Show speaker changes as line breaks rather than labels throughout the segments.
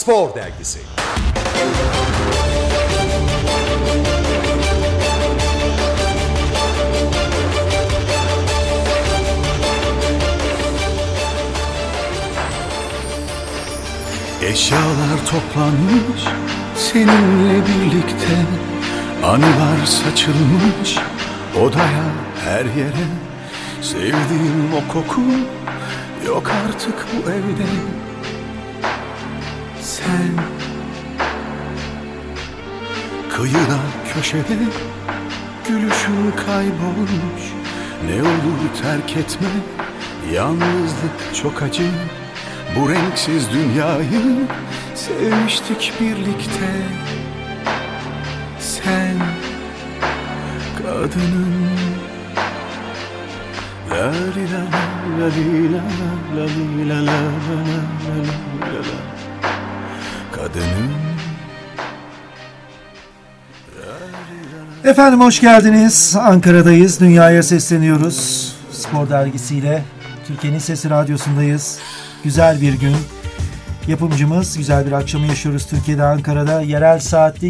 Spor Dergisi.
Eşyalar toplanmış seninle birlikte, anılar saçılmış odaya, her yere. Sevdiğim o koku yok artık bu evde. Sen kıyıda köşede, gülüşün kaybolmuş. Ne olur terk etme, yalnızlık çok acı. Bu renksiz dünyayı sevmiştik birlikte. Sen kadının, la li la la li la la li la la la la, kadının.
Efendim hoş geldiniz. Ankara'dayız. Dünyaya sesleniyoruz. Spor Dergisi'yle Türkiye'nin Sesi Radyosu'ndayız. Güzel bir gün. Yapımcımız, güzel bir akşamı yaşıyoruz Türkiye'de, Ankara'da. Yerel saatte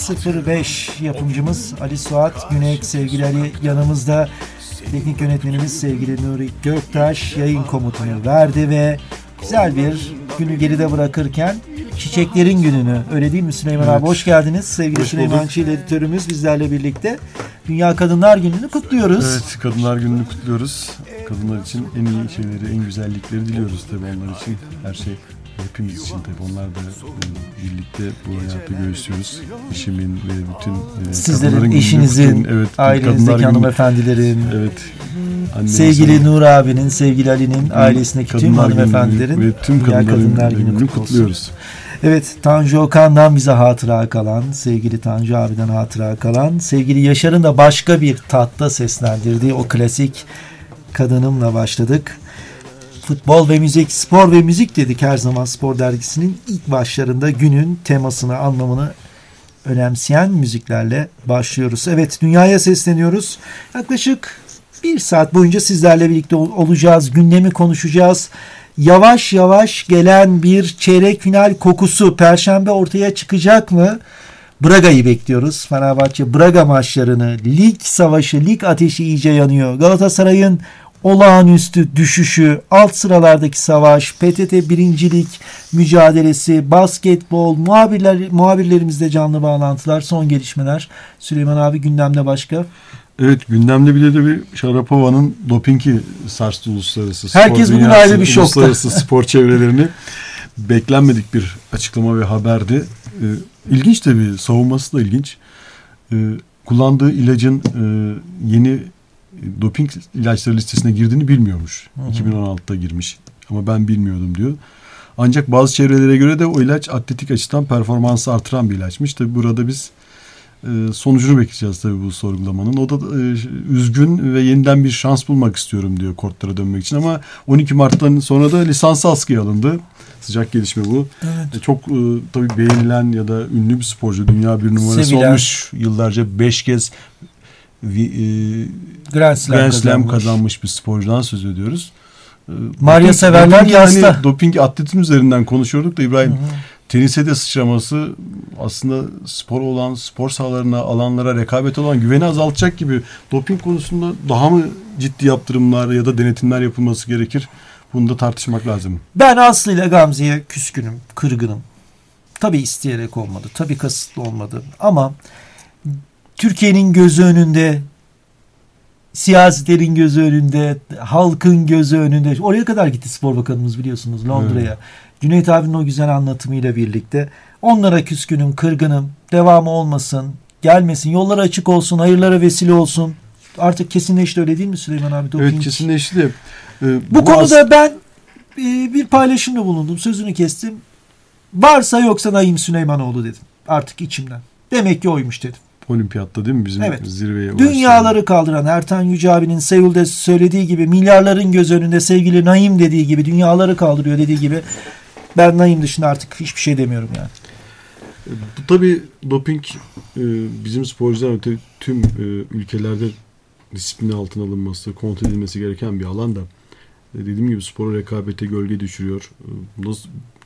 20.05 yapımcımız Ali Suat Günek, sevgili Ali yanımızda. Teknik yönetmenimiz sevgili Nuri Göktaş yayın komutunu verdi ve güzel bir günü geride bırakırken Çiçeklerin Günü'nü, öyle değil mi Süleyman abi? Hoş geldiniz. Sevgili Süleyman Çiğli editörümüz bizlerle birlikte Dünya Kadınlar Günü'nü kutluyoruz.
Evet, Kadınlar Günü'nü kutluyoruz. Kadınlar için en iyi şeyleri, en güzellikleri diliyoruz tabii onlar için. Her şey hepimiz için tabii. Onlar da birlikte bu hayatı göğüslüyoruz. Eşimin ve bütün
sizlerin, eşinizin,
evet,
ailenizdeki hanımefendilerin,
evet,
sevgili Nur abinin, sevgili Ali'nin ailesindeki tüm hanımefendilerin
ve tüm Kadınlar Günü'nü kutluyoruz.
Evet, Tanju Okan'dan bize hatıra kalan, sevgili Tanju abiden hatıra kalan, sevgili Yaşar'ın da başka bir tatta seslendirdiği o klasik Kadınımla başladık. Futbol ve müzik, spor ve müzik dedik her zaman Spor Dergisi'nin ilk başlarında günün temasını, anlamını önemseyen müziklerle başlıyoruz. Evet, dünyaya sesleniyoruz. Yaklaşık bir saat boyunca sizlerle birlikte olacağız, gündemi konuşacağız. Yavaş yavaş gelen bir çeyrek final kokusu Perşembe ortaya çıkacak mı? Braga'yı bekliyoruz. Fenerbahçe Braga maçlarını, lig savaşı, lig ateşi iyice yanıyor. Galatasaray'ın olağanüstü düşüşü, alt sıralardaki savaş, PTT birincilik mücadelesi, basketbol, muhabirlerimizle canlı bağlantılar, son gelişmeler. Süleyman abi, gündemde başka?
Evet, gündemde bir de bir Şarapova'nın dopingi sarstı uluslararası spor
herkes bugün ayrı bir şokta.
Uluslararası spor çevrelerini. Beklenmedik bir açıklama ve haberdi. İlginç tabii, savunması da ilginç. Kullandığı ilacın yeni doping ilaçları listesine girdiğini bilmiyormuş. 2016'da girmiş ama ben bilmiyordum diyor. Ancak bazı çevrelere göre de o ilaç atletik açıdan performansı artıran bir ilaçmış. Tabii burada biz sonucunu bekleyeceğiz tabii bu sorgulamanın. O da üzgün ve yeniden bir şans bulmak istiyorum diyor kortlara dönmek için, ama 12 Mart'tan sonra da lisansı askıya alındı. Sıcak gelişme bu. Evet. Çok tabii beğenilen ya da ünlü bir sporcu, dünya bir numarası olmuş. Yıllarca 5 kez Grand Slam kazanmış bir sporcudan söz ediyoruz.
Maria severler yasta.
Hani doping atletizm üzerinden konuşuyorduk da İbrahim. Tenise de sıçraması aslında spor sahalarına, alanlara, rekabet olan güveni azaltacak gibi. Doping konusunda daha mı ciddi yaptırımlar ya da denetimler yapılması gerekir? Bunu da tartışmak lazım.
Ben Aslı ile Gamze'ye küskünüm, kırgınım. Tabii isteyerek olmadı, tabii kasıtlı olmadı. Ama Türkiye'nin gözü önünde, siyasetlerin gözü önünde, halkın gözü önünde. Oraya kadar gitti Spor Bakanımız, biliyorsunuz, Londra'ya. Evet. Cüneyt abinin o güzel anlatımıyla birlikte. Onlara küskünüm, kırgınım. Devamı olmasın, gelmesin, yolları açık olsun, hayırlara vesile olsun. Artık kesinleşti, öyle değil mi Süleyman abi? Doping.
Evet, kesinleşti.
Bu konuda ben bir paylaşımda bulundum, sözünü kestim. Varsa yoksa Naim Süleymanoğlu dedim artık içimden. Demek ki oymuş dedim.
Olimpiyatta değil mi bizim zirveye ulaşan?
Dünyaları kaldıran Ertan Yüce abinin Seul'de söylediği gibi, milyarların göz önünde sevgili Naim dediği gibi, dünyaları kaldırıyor dediği gibi, ben Naim dışında artık hiçbir şey demiyorum yani.
Bu tabii doping bizim sporcular tüm ülkelerde disiplini altına alınması, kontrol edilmesi gereken bir alan da dediğim gibi spora rekabete gölge düşürüyor.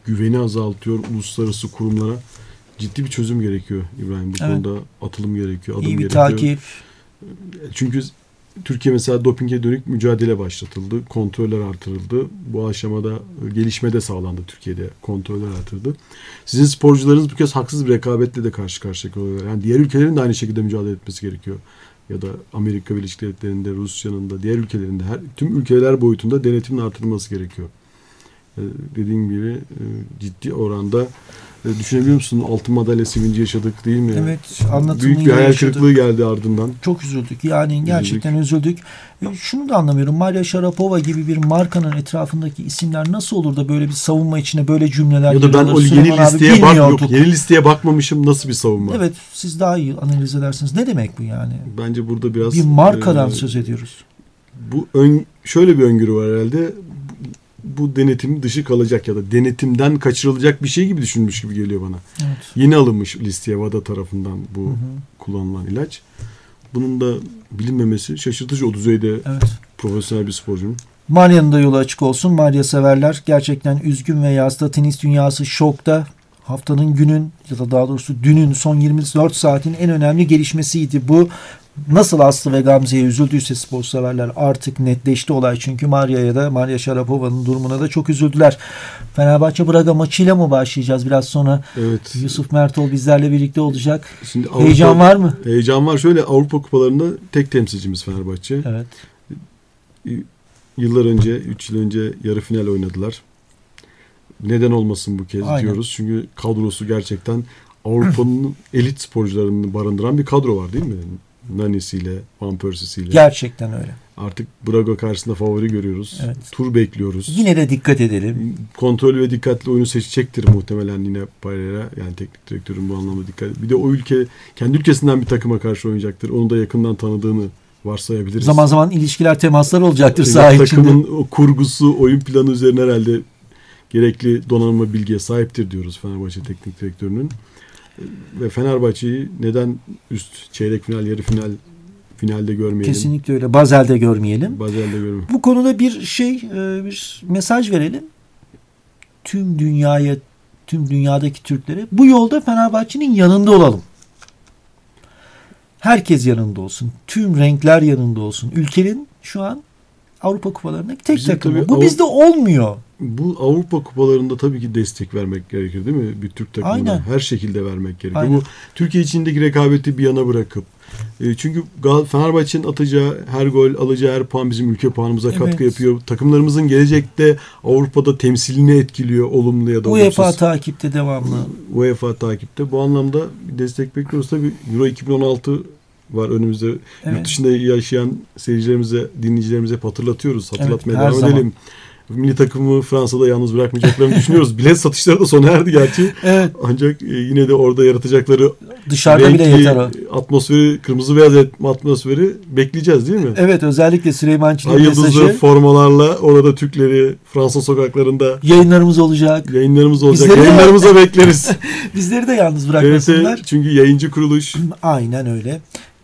güveni azaltıyor uluslararası kurumlara. Ciddi bir çözüm gerekiyor İbrahim. Bu konuda atılım gerekiyor, adım
İyi bir
gerekiyor.
takip.
Çünkü Türkiye mesela dopinge dönük mücadele başlatıldı. Kontroller artırıldı. Bu aşamada gelişme de sağlandı Türkiye'de. Kontroller artırıldı. Sizin sporcularınız bu kez haksız bir rekabetle de karşı karşıya kalıyorlar. Yani diğer ülkelerin de aynı şekilde mücadele etmesi gerekiyor. Ya da Amerika Birleşik Devletleri'nde, Rusya'nın da, diğer ülkelerinde, tüm ülkeler boyutunda denetimin artırılması gerekiyor. Dediğim gibi ciddi oranda düşünebiliyor musun? Altın madalya sevinci yaşadık değil mi?
Evet, anlatımıyla
büyük bir hayal
yaşadık.
kırıklığı geldi ardından.
Çok üzüldük. Yani gerçekten üzüldük. Şunu da anlamıyorum. Maria Sharapova gibi bir markanın etrafındaki isimler nasıl olur da böyle bir savunma içine böyle cümleler
ya da ben o yeni listeye bakmamışım, nasıl bir savunma?
Evet, siz daha iyi analiz edersiniz. Ne demek bu yani?
Bence burada biraz
bir markadan söz ediyoruz.
Şöyle bir öngörü var herhalde. Bu denetim dışı kalacak ya da denetimden kaçırılacak bir şey gibi düşünmüş gibi geliyor bana.
Evet.
Yeni alınmış listeye WADA tarafından bu kullanılan ilaç. Bunun da bilinmemesi şaşırtıcı o düzeyde profesyonel bir sporcunun.
Maria'nın da yolu açık olsun. Maria severler. Gerçekten üzgün ve yazda tenis dünyası şokta. Haftanın günün ya da daha doğrusu dünün son 24 saatin en önemli gelişmesiydi bu. Nasıl Aslı ve Gamze'ye üzüldüyse spor severler artık netleşti olay. Çünkü Maria'ya da Maria Sharapova'nın durumuna da çok üzüldüler. Fenerbahçe Braga maçıyla mı başlayacağız biraz sonra?
Evet.
Yusuf Mertol bizlerle birlikte olacak.
Şimdi
heyecan var mı?
Heyecan var. Şöyle Avrupa Kupalarında tek temsilcimiz Fenerbahçe.
Evet.
Yıllar önce, 3 yıl önce yarı final oynadılar. Neden olmasın bu kez diyoruz. Çünkü kadrosu gerçekten Avrupa'nın elit sporcularını barındıran bir kadro var değil mi? Nani'siyle, Van Persie'siyle.
Gerçekten öyle.
Artık Braga karşısında favori görüyoruz.
Evet.
Tur bekliyoruz.
Yine de dikkat edelim.
Kontrollü ve dikkatli oyunu seçecektir muhtemelen yine Pereira. Yani teknik direktörün bu anlamda dikkat. Bir de o ülke kendi ülkesinden bir takıma karşı oynayacaktır. Onu da yakından tanıdığını varsayabiliriz.
Zaman zaman ilişkiler, temaslar olacaktır saha içinde.
Takımın o kurgusu, oyun planı üzerine herhalde gerekli donanma bilgiye sahiptir diyoruz Fenerbahçe teknik direktörünün. Ve Fenerbahçe'yi neden üst çeyrek final, yarı finalde görmeyelim?
Kesinlikle öyle. Bazel'de görmeyelim.
Bazel'de görmeyelim.
Bu konuda bir mesaj verelim. Tüm dünyaya, tüm dünyadaki Türklere bu yolda Fenerbahçe'nin yanında olalım. Herkes yanında olsun. Tüm renkler yanında olsun. Ülkenin şu an Avrupa kupalarındaki tek takımı. Bu bizde olmuyor.
Bu Avrupa kupalarında tabii ki destek vermek gerekir değil mi? Bir Türk takımına. Aynen. Her şekilde vermek gerekir. Aynen. Bu Türkiye içindeki rekabeti bir yana bırakıp çünkü Fenerbahçe'nin atacağı her gol, alacağı her puan bizim ülke puanımıza katkı yapıyor. Takımlarımızın gelecekte Avrupa'da temsilini etkiliyor olumlu ya da olumsuz.
UEFA takipte devamlı.
UEFA takipte. Bu anlamda bir destek bekliyoruz. Tabii Euro 2016 var önümüzde. Evet. Yurt dışında yaşayan seyircilerimize, dinleyicilerimize hatırlatıyoruz. Hatırlatmaya devam edelim. Milli takımı Fransa'da yalnız bırakmayacaklarını düşünüyoruz. Bilet satışları da sona erdi gerçi. Evet. Ancak yine de orada yaratacakları
dışarıda bile yeter o.
Atmosferi, kırmızı beyaz atmosferi bekleyeceğiz değil mi?
Evet, özellikle Süleyman Çiğ'nin
mesajı. Yıldızlı formalarla orada Türkleri Fransa sokaklarında
yayınlarımız olacak.
Yayınlarımıza bekleriz.
Bizleri de yalnız bırakmasınlar.
Evet, çünkü yayıncı kuruluş.
Aynen öyle.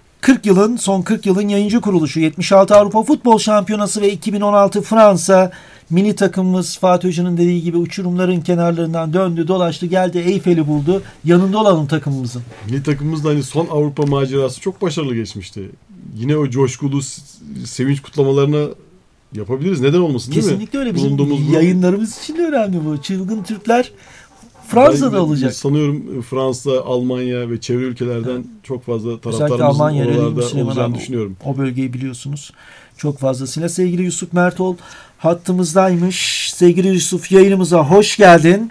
Son 40 yılın yayıncı kuruluşu, 76 Avrupa Futbol Şampiyonası ve 2016 Fransa milli takımımız Fatih Hoca'nın dediği gibi uçurumların kenarlarından döndü, dolaştı, geldi, Eyfel'i buldu. Yanında olalım takımımızın.
Milli takımımız da son Avrupa macerası çok başarılı geçmişti. Yine o coşkulu sevinç kutlamalarına yapabiliriz. Neden olmasın değil mi?
Kesinlikle öyle. Bizim yayınlarımız için de önemli bu. Çılgın Türkler Fransa'da olacak.
Sanıyorum Fransa, Almanya ve çevre ülkelerden çok fazla taraftarımızın oralarda olacağını düşünüyorum.
O bölgeyi biliyorsunuz. Çok fazlasıyla. Sevgili Yusuf Mertol hattımızdaymış. Sevgili Yusuf, yayınımıza hoş geldin.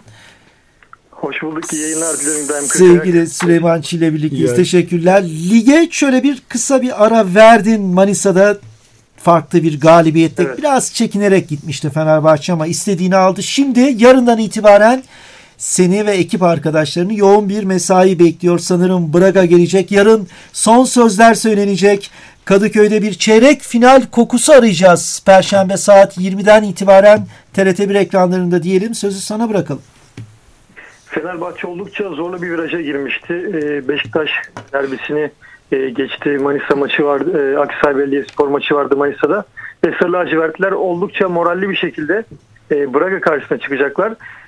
Hoş bulduk. İyi yayınlar diliyorum İbrahim
Kırkaya. Sevgili Süleyman Çiğ ile birlikteyiz. Teşekkürler. Lige şöyle kısa bir ara verdin. Manisa'da farklı bir galibiyette. Evet. Biraz çekinerek gitmişti Fenerbahçe ama istediğini aldı. Şimdi yarından itibaren seni ve ekip arkadaşlarını yoğun bir mesai bekliyor. Sanırım Braga gelecek. Yarın son sözler söylenecek. Kadıköy'de bir çeyrek final kokusu arayacağız. Perşembe saat 20'den itibaren TRT1 ekranlarında diyelim. Sözü sana bırakalım.
Fenerbahçe oldukça zorlu bir viraja girmişti. Beşiktaş derbisini geçti. Manisa maçı vardı. Aksaray Belediyespor maçı vardı Manisa'da. Ve Sarı Lacivertliler oldukça moralli bir şekilde Braga karşısına çıkacaklar.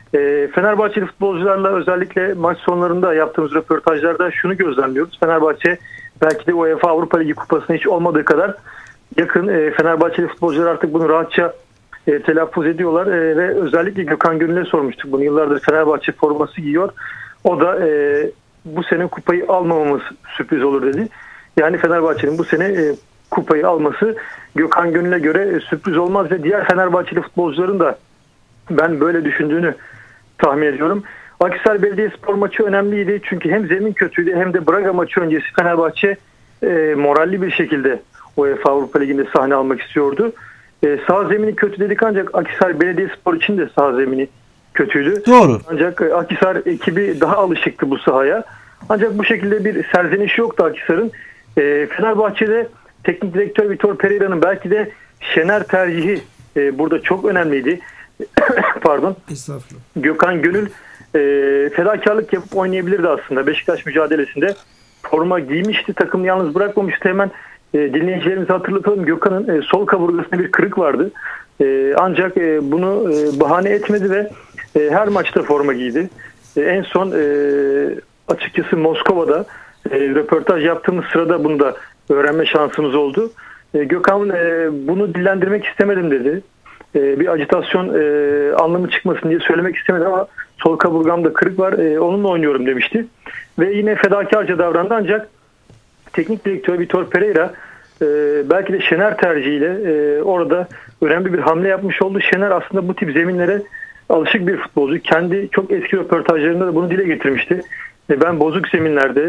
Fenerbahçeli futbolcularla özellikle maç sonlarında yaptığımız röportajlarda şunu gözlemliyoruz. Fenerbahçe belki de UEFA Avrupa Ligi kupasına hiç olmadığı kadar yakın. Fenerbahçeli futbolcular artık bunu rahatça telaffuz ediyorlar ve özellikle Gökhan Gönül'e sormuştuk bunu. Yıllardır Fenerbahçe forması giyiyor. O da bu sene kupayı almamamız sürpriz olur dedi. Yani Fenerbahçe'nin bu sene kupayı alması Gökhan Gönül'e göre sürpriz olmaz ve diğer Fenerbahçeli futbolcuların da ben böyle düşündüğünü tahmin ediyorum. Akhisar Belediyespor maçı önemliydi. Çünkü hem zemin kötüydü hem de Braga maçı öncesi Fenerbahçe moralli bir şekilde UEFA Avrupa Ligi'nde sahne almak istiyordu. Sağ zemini kötü dedik ancak Akhisar Belediyespor için de sağ zemini kötüydü.
Doğru.
Ancak Akhisar ekibi daha alışıktı bu sahaya. Ancak bu şekilde bir serzeniş yoktu Akhisar'ın. Fenerbahçe'de teknik direktör Vitor Pereira'nın belki de Şener tercihi burada çok önemliydi. Pardon.
Estağfurullah.
Gökhan Gönül fedakarlık yapıp oynayabilirdi aslında. Beşiktaş mücadelesinde forma giymişti. Takım yalnız bırakmamıştı. Hemen dinleyicilerimize hatırlatalım. Gökhan'ın sol kaburgasında bir kırık vardı. Ancak bunu bahane etmedi ve her maçta forma giydi. En son açıkçası Moskova'da röportaj yaptığımız sırada bunu da öğrenme şansımız oldu. Gökhan bunu dillendirmek istemedim dedi. Bir ajitasyon anlamı çıkmasın diye söylemek istemedim ama sol kaburgamda kırık var, onunla oynuyorum demişti. Ve yine fedakarca davrandı ancak teknik direktör Vitor Pereira belki de Şener tercihiyle orada önemli bir hamle yapmış oldu. Şener aslında bu tip zeminlere alışık bir futbolcu. Kendi çok eski röportajlarında da bunu dile getirmişti. Ben bozuk zeminlerde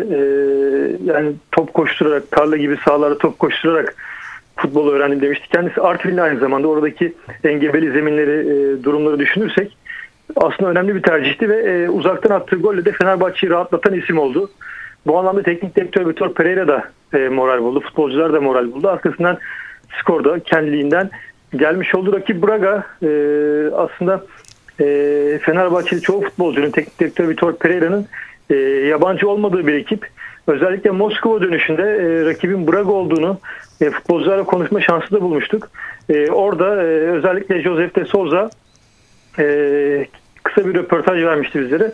yani top koşturarak, tarla gibi sahalarda top koşturarak futbolu öğrendim demişti. Kendisi Artvinli aynı zamanda. Oradaki engebeli zeminleri, durumları düşünürsek aslında önemli bir tercihti ve uzaktan attığı golle de Fenerbahçe'yi rahatlatan isim oldu. Bu anlamda teknik direktör Vitor Pereira da moral buldu. Futbolcular da moral buldu. Arkasından skorda kendiliğinden gelmiş oldu. Rakip Braga aslında Fenerbahçeli çoğu futbolcunun teknik direktör Vitor Pereira'nın yabancı olmadığı bir ekip. Özellikle Moskova dönüşünde rakibin Braga olduğunu futbolcularla konuşma şansı da bulmuştuk. Orada özellikle Josef de Souza kısa bir röportaj vermişti bizlere.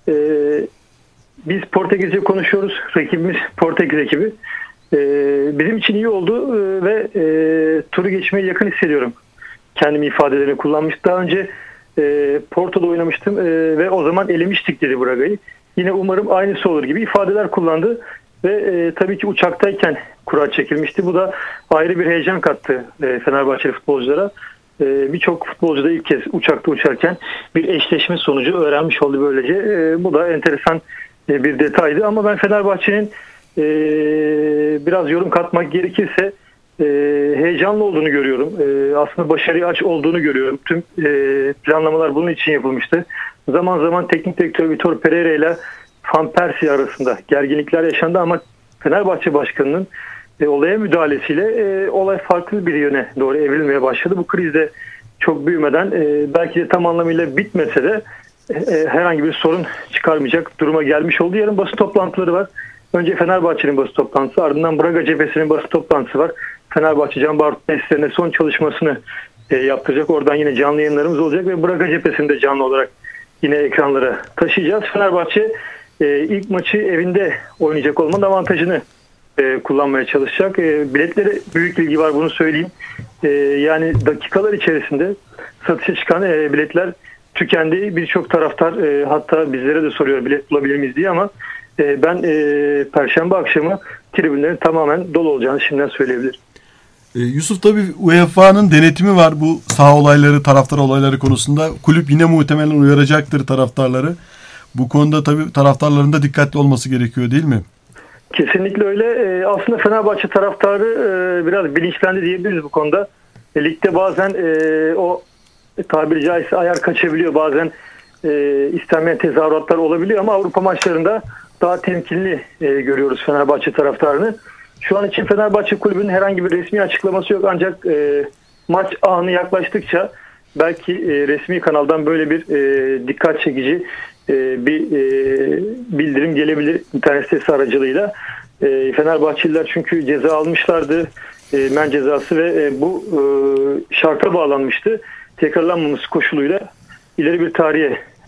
Biz Portekizce konuşuyoruz. Rakibimiz Portekiz ekibi. Bizim için iyi oldu ve turu geçmeye yakın hissediyorum. Kendimi ifadelerini kullanmış. Daha önce Porto'da oynamıştım ve o zaman elemiştik dedi Braga'yı. Yine umarım aynısı olur gibi ifadeler kullandı. Ve tabii ki uçaktayken kura çekilmişti. Bu da ayrı bir heyecan kattı Fenerbahçeli futbolculara. Birçok futbolcu da ilk kez uçakta uçarken bir eşleşme sonucu öğrenmiş oldu böylece. Bu da enteresan bir detaydı. Ama ben Fenerbahçe'nin biraz yorum katmak gerekirse heyecanlı olduğunu görüyorum. Aslında başarıya aç olduğunu görüyorum. Tüm planlamalar bunun için yapılmıştı. Zaman zaman teknik direktör Vitor Pereira ile Van Persie arasında gerginlikler yaşandı ama Fenerbahçe Başkanı'nın olaya müdahalesiyle olay farklı bir yöne doğru evrilmeye başladı. Bu kriz de çok büyümeden belki de tam anlamıyla bitmese de herhangi bir sorun çıkarmayacak duruma gelmiş oldu. Yarın basın toplantıları var. Önce Fenerbahçe'nin basın toplantısı, ardından Braga cephesinin basın toplantısı var. Fenerbahçe Can Barut tesislerine son çalışmasını yaptıracak. Oradan yine canlı yayınlarımız olacak ve Braga cephesinde canlı olarak yine ekranlara taşıyacağız. Fenerbahçe ilk maçı evinde oynayacak olmanın avantajını kullanmaya çalışacak. Biletlere büyük ilgi var, bunu söyleyeyim. Yani dakikalar içerisinde satışa çıkan biletler tükendi. Birçok taraftar hatta bizlere de soruyor bilet bulabilir miyiz diye ama ben Perşembe akşamı tribünlerin tamamen dolu olacağını şimdiden söyleyebilirim.
Yusuf, tabii UEFA'nın denetimi var bu saha olayları, taraftar olayları konusunda. Kulüp yine muhtemelen uyaracaktır taraftarları. Bu konuda tabii taraftarların da dikkatli olması gerekiyor, değil mi?
Kesinlikle öyle. Aslında Fenerbahçe taraftarı biraz bilinçlendi diyebiliriz bu konuda. Ligde bazen o tabiri caizse ayar kaçabiliyor. Bazen istenmeyen tezahüratlar olabiliyor ama Avrupa maçlarında daha temkinli görüyoruz Fenerbahçe taraftarını. Şu an için Fenerbahçe Kulübü'nün herhangi bir resmi açıklaması yok ancak maç anı yaklaştıkça belki resmi kanaldan böyle bir dikkat çekici bir bildirim gelebilir internet sitesi aracılığıyla. Fenerbahçeliler çünkü ceza almışlardı, men cezası ve bu şarta bağlanmıştı. Tekrarlanmaması koşuluyla ileri bir tarihe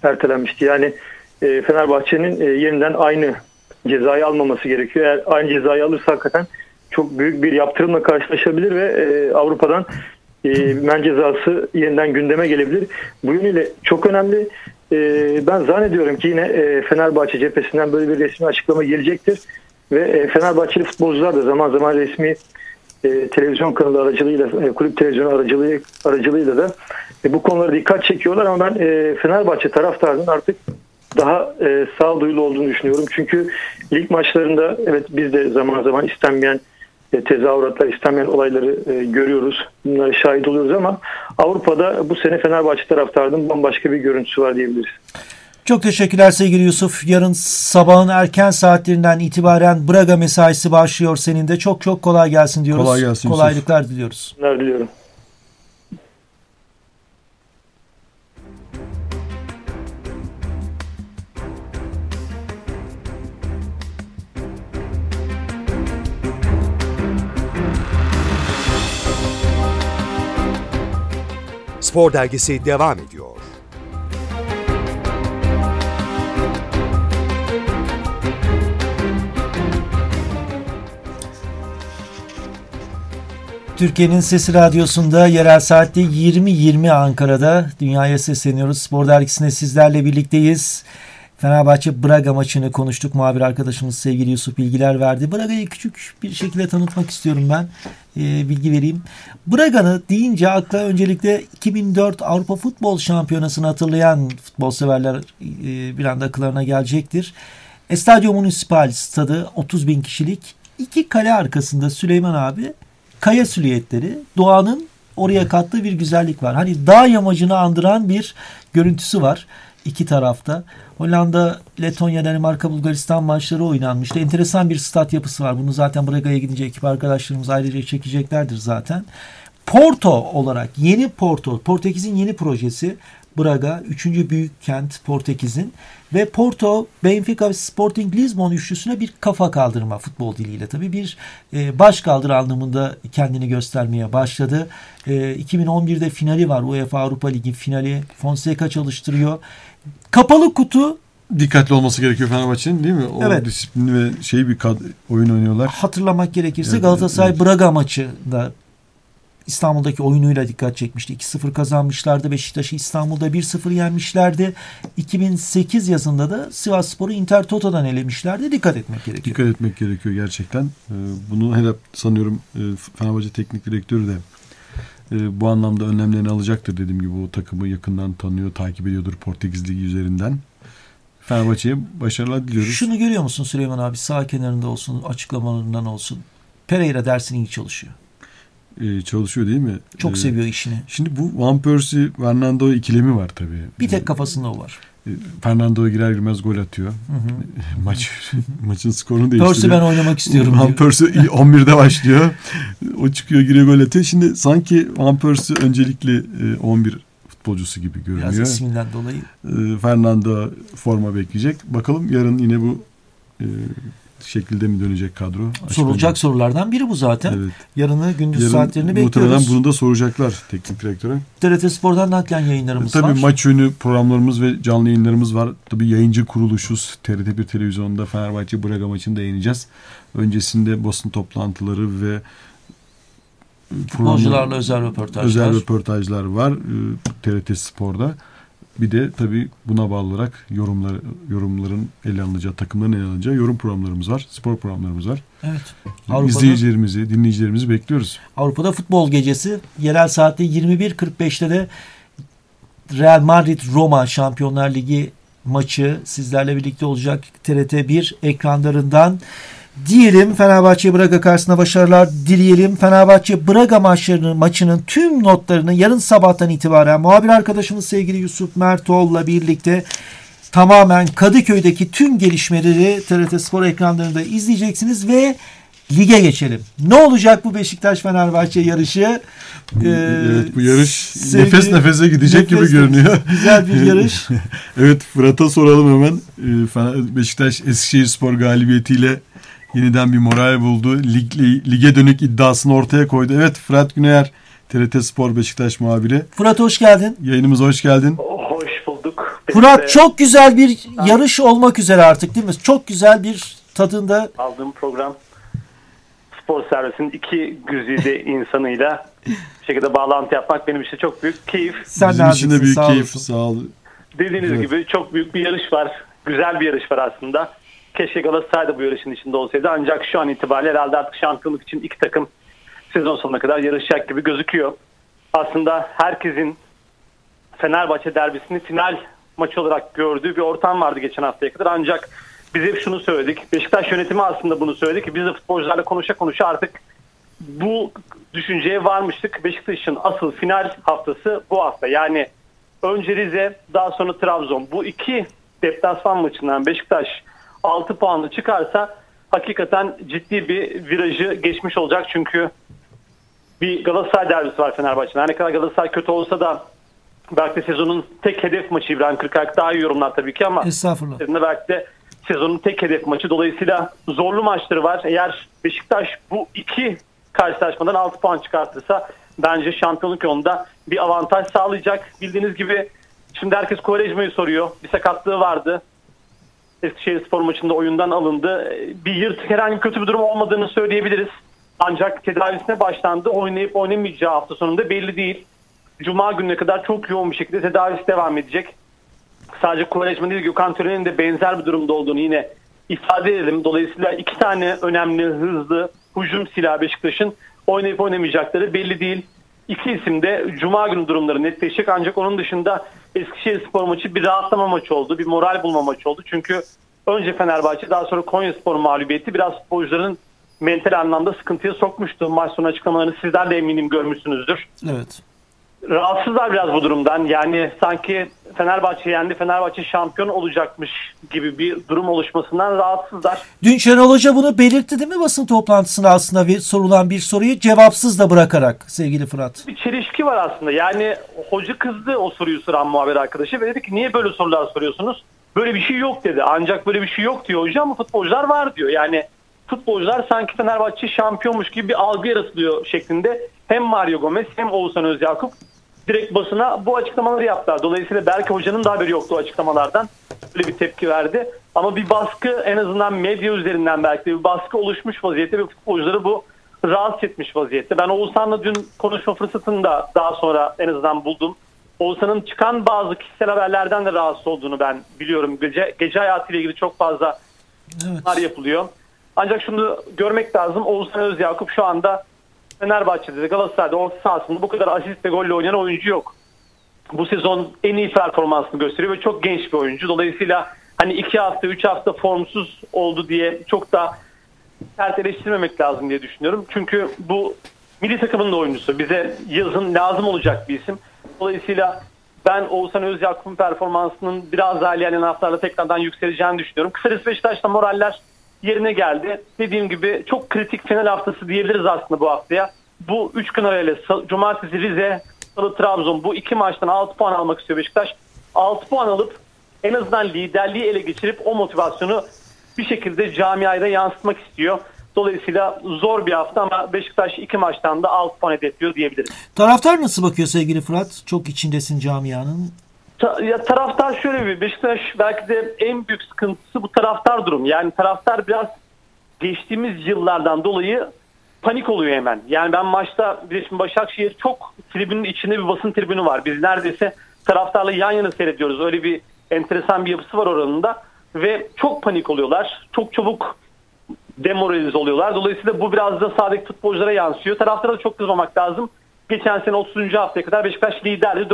ertelenmişti. Yani Fenerbahçe'nin yeniden aynı cezayı almaması gerekiyor. Eğer aynı cezayı alırsa hakikaten çok büyük bir yaptırımla karşılaşabilir ve Avrupa'dan men cezası yeniden gündeme gelebilir. Bu yönüyle çok önemli. Ben zannediyorum ki yine Fenerbahçe cephesinden böyle bir resmi açıklama gelecektir. Ve Fenerbahçeli futbolcular da zaman zaman resmi televizyon kanalı aracılığıyla, kulüp televizyonu aracılığıyla da bu konulara dikkat çekiyorlar. Ama ben Fenerbahçe taraftarının artık daha sağduyulu olduğunu düşünüyorum. Çünkü lig maçlarında evet biz de zaman zaman istenmeyen tezahüratlar, istenmeyen olayları görüyoruz. Bunlara şahit oluyoruz ama Avrupa'da bu sene Fenerbahçe taraftarının bambaşka bir görüntüsü var diyebiliriz.
Çok teşekkürler sevgili Yusuf. Yarın sabahın erken saatlerinden itibaren Braga mesaisi başlıyor senin de. Çok çok kolay gelsin diyoruz.
Kolay gelsin
Kolaylıklar
Yusuf.
diliyoruz.
Bunlar diliyorum.
Spor Dergisi devam ediyor.
Türkiye'nin Sesi Radyosu'nda yerel saatte 20.20 Ankara'da dünyaya sesleniyoruz. Spor Dergisi'nde sizlerle birlikteyiz. Fenerbahçe Braga maçını konuştuk. Muhabir arkadaşımız sevgili Yusuf bilgiler verdi. Braga'yı küçük bir şekilde tanıtmak istiyorum ben. Bilgi vereyim. Braga'nı deyince akla öncelikle 2004 Avrupa Futbol Şampiyonası'nı hatırlayan futbol severler bir anda akıllarına gelecektir. Estadio Municipal stadı 30.000 kişilik. 2 kale arkasında Süleyman abi kaya silüetleri, doğanın oraya kattığı bir güzellik var. Hani dağ yamacını andıran bir görüntüsü var iki tarafta. Hollanda, Letonya, Danimarka, Bulgaristan maçları oynanmıştı. Enteresan bir stat yapısı var. Bunu zaten Braga'ya gidince ekip arkadaşlarımız ayrıca çekeceklerdir zaten. Porto olarak yeni Porto, Portekiz'in yeni projesi Braga, 3. büyük kent Portekiz'in ve Porto, Benfica ve Sporting Lisbon üçlüsüne bir kafa kaldırma futbol diliyle tabii bir baş kaldır anlamında kendini göstermeye başladı. 2011'de finali var, UEFA Avrupa Ligi finali. Fonseca çalıştırıyor. Kapalı kutu.
Dikkatli olması gerekiyor Fenerbahçe'nin değil mi? O
evet.
Disiplinli ve bir oyun oynuyorlar.
Hatırlamak gerekirse
evet,
Galatasaray
evet.
Braga maçı da İstanbul'daki oyunuyla dikkat çekmişti. 2-0 kazanmışlardı. Beşiktaş'ı İstanbul'da 1-0 yenmişlerdi. 2008 yazında da Sivasspor'u Intertoto'dan elemişlerdi. Dikkat etmek gerekiyor.
Dikkat etmek gerekiyor gerçekten. Bunu hep sanıyorum Fenerbahçe Teknik Direktörü de bu anlamda önlemlerini alacaktır. Dediğim gibi o takımı yakından tanıyor, takip ediyordur Portekiz Ligi üzerinden. Fenerbahçe'ye başarılar diliyoruz.
Şunu görüyor musun Süleyman abi? Sağ kenarında olsun, açıklamalarından olsun. Pereira dersini iyi çalışıyor.
Çalışıyor değil mi?
Çok seviyor işini.
Şimdi bu Van Persie Fernando ikilemi var tabii.
Bir tek kafasında o var.
Fernando girer girmez gol atıyor. Maçın skorunu değiştiriyor.
Persie ben oynamak istiyorum.
Van Persie 11'de başlıyor. O çıkıyor giriyor gol atıyor. Şimdi sanki Van Persie öncelikli 11 futbolcusu gibi görünüyor.
Biraz isminden dolayı.
Fernando forma bekleyecek. Bakalım yarın yine bu şekilde mi dönecek kadro?
Sorulacak sorulardan biri bu zaten. Evet. Yarın gündüz saatlerini bekliyoruz.
Muhtemelen bunu da soracaklar teknik direktöre.
TRT Spor'dan naklen yayınlarımız
tabii
var.
Tabii maç önü programlarımız ve canlı yayınlarımız var. Tabii yayıncı kuruluşuz. TRT1 televizyonda Fenerbahçe Braga maçını da yayınlayacağız. Öncesinde basın toplantıları ve
futbolcularla özel
röportajlar var TRT Spor'da. Bir de tabii buna bağlı olarak yorumların ele alınacağı, takımların ele alınacağı yorum programlarımız var. Spor programlarımız var.
Evet.
İzleyicilerimizi, dinleyicilerimizi bekliyoruz.
Avrupa'da futbol gecesi yerel saatte 21.45'te de Real Madrid Roma Şampiyonlar Ligi maçı sizlerle birlikte olacak TRT1 ekranlarından. Diyelim Fenerbahçe Braga karşısında başarılar dileyelim. Fenerbahçe Braga maçının tüm notlarını yarın sabahtan itibaren muhabir arkadaşımız sevgili Yusuf Mertoğlu'la birlikte tamamen Kadıköy'deki tüm gelişmeleri TRT Spor ekranlarında izleyeceksiniz ve lige geçelim. Ne olacak bu Beşiktaş-Fenerbahçe yarışı?
Evet, bu yarış nefes nefese gidecek gibi görünüyor.
Güzel bir yarış.
Evet, Fırat'a soralım hemen. Beşiktaş Eskişehirspor galibiyetiyle yeniden bir moral buldu. Lige dönük iddiasını ortaya koydu. Evet, Fırat Güneyer, TRT Spor Beşiktaş muhabiri.
Fırat hoş geldin.
Yayınımıza hoş geldin.
Hoş bulduk.
Fırat, çok güzel bir yarış olmak üzere artık değil mi? Çok güzel bir tadında.
Aldığım program Spor Servis'in iki güzide insanıyla bir şekilde bağlantı yapmak benim için çok büyük keyif.
Sen
Bizim için de büyük
sağ
keyif.
olasın.
Sağ ol.
Dediğiniz
Evet.
gibi çok büyük bir yarış var. Güzel bir yarış var aslında. Keşke Galatasaray da bu yarışın içinde olsaydı. Ancak şu an itibariyle herhalde artık şampiyonluk için iki takım sezon sonuna kadar yarışacak gibi gözüküyor. Aslında herkesin Fenerbahçe derbisini final maçı olarak gördüğü bir ortam vardı geçen haftaya kadar. Ancak biz hep şunu söyledik. Beşiktaş yönetimi aslında bunu söyledi ki biz de futbolcularla konuşa artık bu düşünceye varmıştık. Beşiktaş'ın asıl final haftası bu hafta. Yani önce Rize, daha sonra Trabzon. Bu iki deplasman maçından Beşiktaş 6 puanlı çıkarsa hakikaten ciddi bir virajı geçmiş olacak. Çünkü bir Galatasaray derbisi var Fenerbahçe'nin. Her ne kadar Galatasaray kötü olsa da belki de sezonun tek hedef maçı. İbrahim Kırkak daha iyi yorumlar tabii ki ama
Estağfurullah.
belki de sezonun tek hedef maçı. Dolayısıyla zorlu maçları var. Eğer Beşiktaş bu iki karşılaşmadan 6 puan çıkartırsa bence şampiyonluk yolunda bir avantaj sağlayacak. Bildiğiniz gibi şimdi herkes Quaresma'yı soruyor. Bir sakatlığı vardı. Eskişehirspor maçında oyundan alındı. Bir yırtık, herhangi kötü bir durum olmadığını söyleyebiliriz. Ancak tedavisine başlandı. Oynayıp oynamayacağı hafta sonunda belli değil. Cuma gününe kadar çok yoğun bir şekilde tedavisi devam edecek. Sadece Quaresma değil, Gökhan Tören'in de benzer bir durumda olduğunu yine ifade edelim. Dolayısıyla iki tane önemli hızlı hücum silahı Beşiktaş'ın oynayıp oynamayacakları belli değil. İki isim de Cuma günü durumları netleşecek. Ancak onun dışında Eskişehirspor maçı bir rahatlama maçı oldu. Bir moral bulma maçı oldu. Çünkü önce Fenerbahçe, daha sonra Konyaspor mağlubiyeti biraz futbolcuların mental anlamda sıkıntıya sokmuştu. Maç sonu açıklamalarını sizler de eminim görmüşsünüzdür.
Evet.
Rahatsızlar biraz bu durumdan. Yani sanki Fenerbahçe yendi, Fenerbahçe şampiyon olacakmış gibi bir durum oluşmasından rahatsızlar.
Dün Şenol Hoca bunu belirtti değil mi basın toplantısında, aslında sorulan bir soruyu cevapsız da bırakarak sevgili Fırat?
Bir çelişki var aslında. Yani hoca kızdı o soruyu soran muhabir arkadaşı ve dedi ki niye böyle sorular soruyorsunuz? Böyle bir şey yok dedi. Ancak böyle bir şey yok diyor hoca ama futbolcular var diyor. Yani futbolcular sanki Fenerbahçe şampiyonmuş gibi bir algı yaratılıyor şeklinde hem Mario Gomez hem Oğuzhan Özyakup direkt basına bu açıklamaları yaptılar. Dolayısıyla belki hocanın da haberi yoktu o açıklamalardan. Böyle bir tepki verdi. Ama bir baskı, en azından medya üzerinden belki de bir baskı oluşmuş vaziyette ve futbolcuları bu rahatsız etmiş vaziyette. Ben Oğuzhan'la dün konuşma fırsatını da daha sonra en azından buldum. Oğuzhan'ın çıkan bazı kişisel haberlerden de rahatsız olduğunu ben biliyorum. Gece hayatıyla ilgili çok fazla
Evet.
yapılıyor. Ancak şunu görmek lazım. Oğuzhan Özyakup şu anda Fenerbahçe'de de Galatasaray'da orta sahasında bu kadar asist ve golle oynayan oyuncu yok. Bu sezon en iyi performansını gösteriyor ve çok genç bir oyuncu. Dolayısıyla hani 2 hafta 3 hafta formsuz oldu diye çok da sert eleştirmemek lazım diye düşünüyorum. Çünkü bu milli takımın da oyuncusu. Bize yazın lazım olacak bir isim. Dolayısıyla ben Oğuzhan Özyakup'un performansının biraz daha ilerleyen haftalarda tekrardan yükseleceğini düşünüyorum. Kısacası Beşiktaş'ta moraller yerine geldi. Dediğim gibi çok kritik final haftası diyebiliriz aslında bu haftaya. Bu 3 gün arayla Cumartesi Rize, Salı Trabzon, bu iki maçtan 6 puan almak istiyor Beşiktaş. 6 puan alıp en azından liderliği ele geçirip o motivasyonu bir şekilde camiaya yansıtmak istiyor. Dolayısıyla zor bir hafta ama Beşiktaş iki maçtan da 6 puan hedefliyor diyebiliriz.
Taraftar nasıl bakıyor sevgili Fırat? Çok içindesin camianın.
Taraftar şöyle bir, Beşiktaş belki de en büyük sıkıntısı bu taraftar durum. Yani taraftar biraz geçtiğimiz yıllardan dolayı panik oluyor hemen. Yani ben maçta şimdi Başakşehir çok tribünün içinde bir basın tribünü var. Biz neredeyse taraftarla yan yana seyrediyoruz. Öyle bir enteresan bir yapısı var oranın da. Ve çok panik oluyorlar. Çok çabuk demoralize oluyorlar. Dolayısıyla bu biraz da sahadaki futbolculara yansıyor. Taraftara da çok kızmamak lazım. Geçen sene 30. haftaya kadar Beşiktaş liderdi.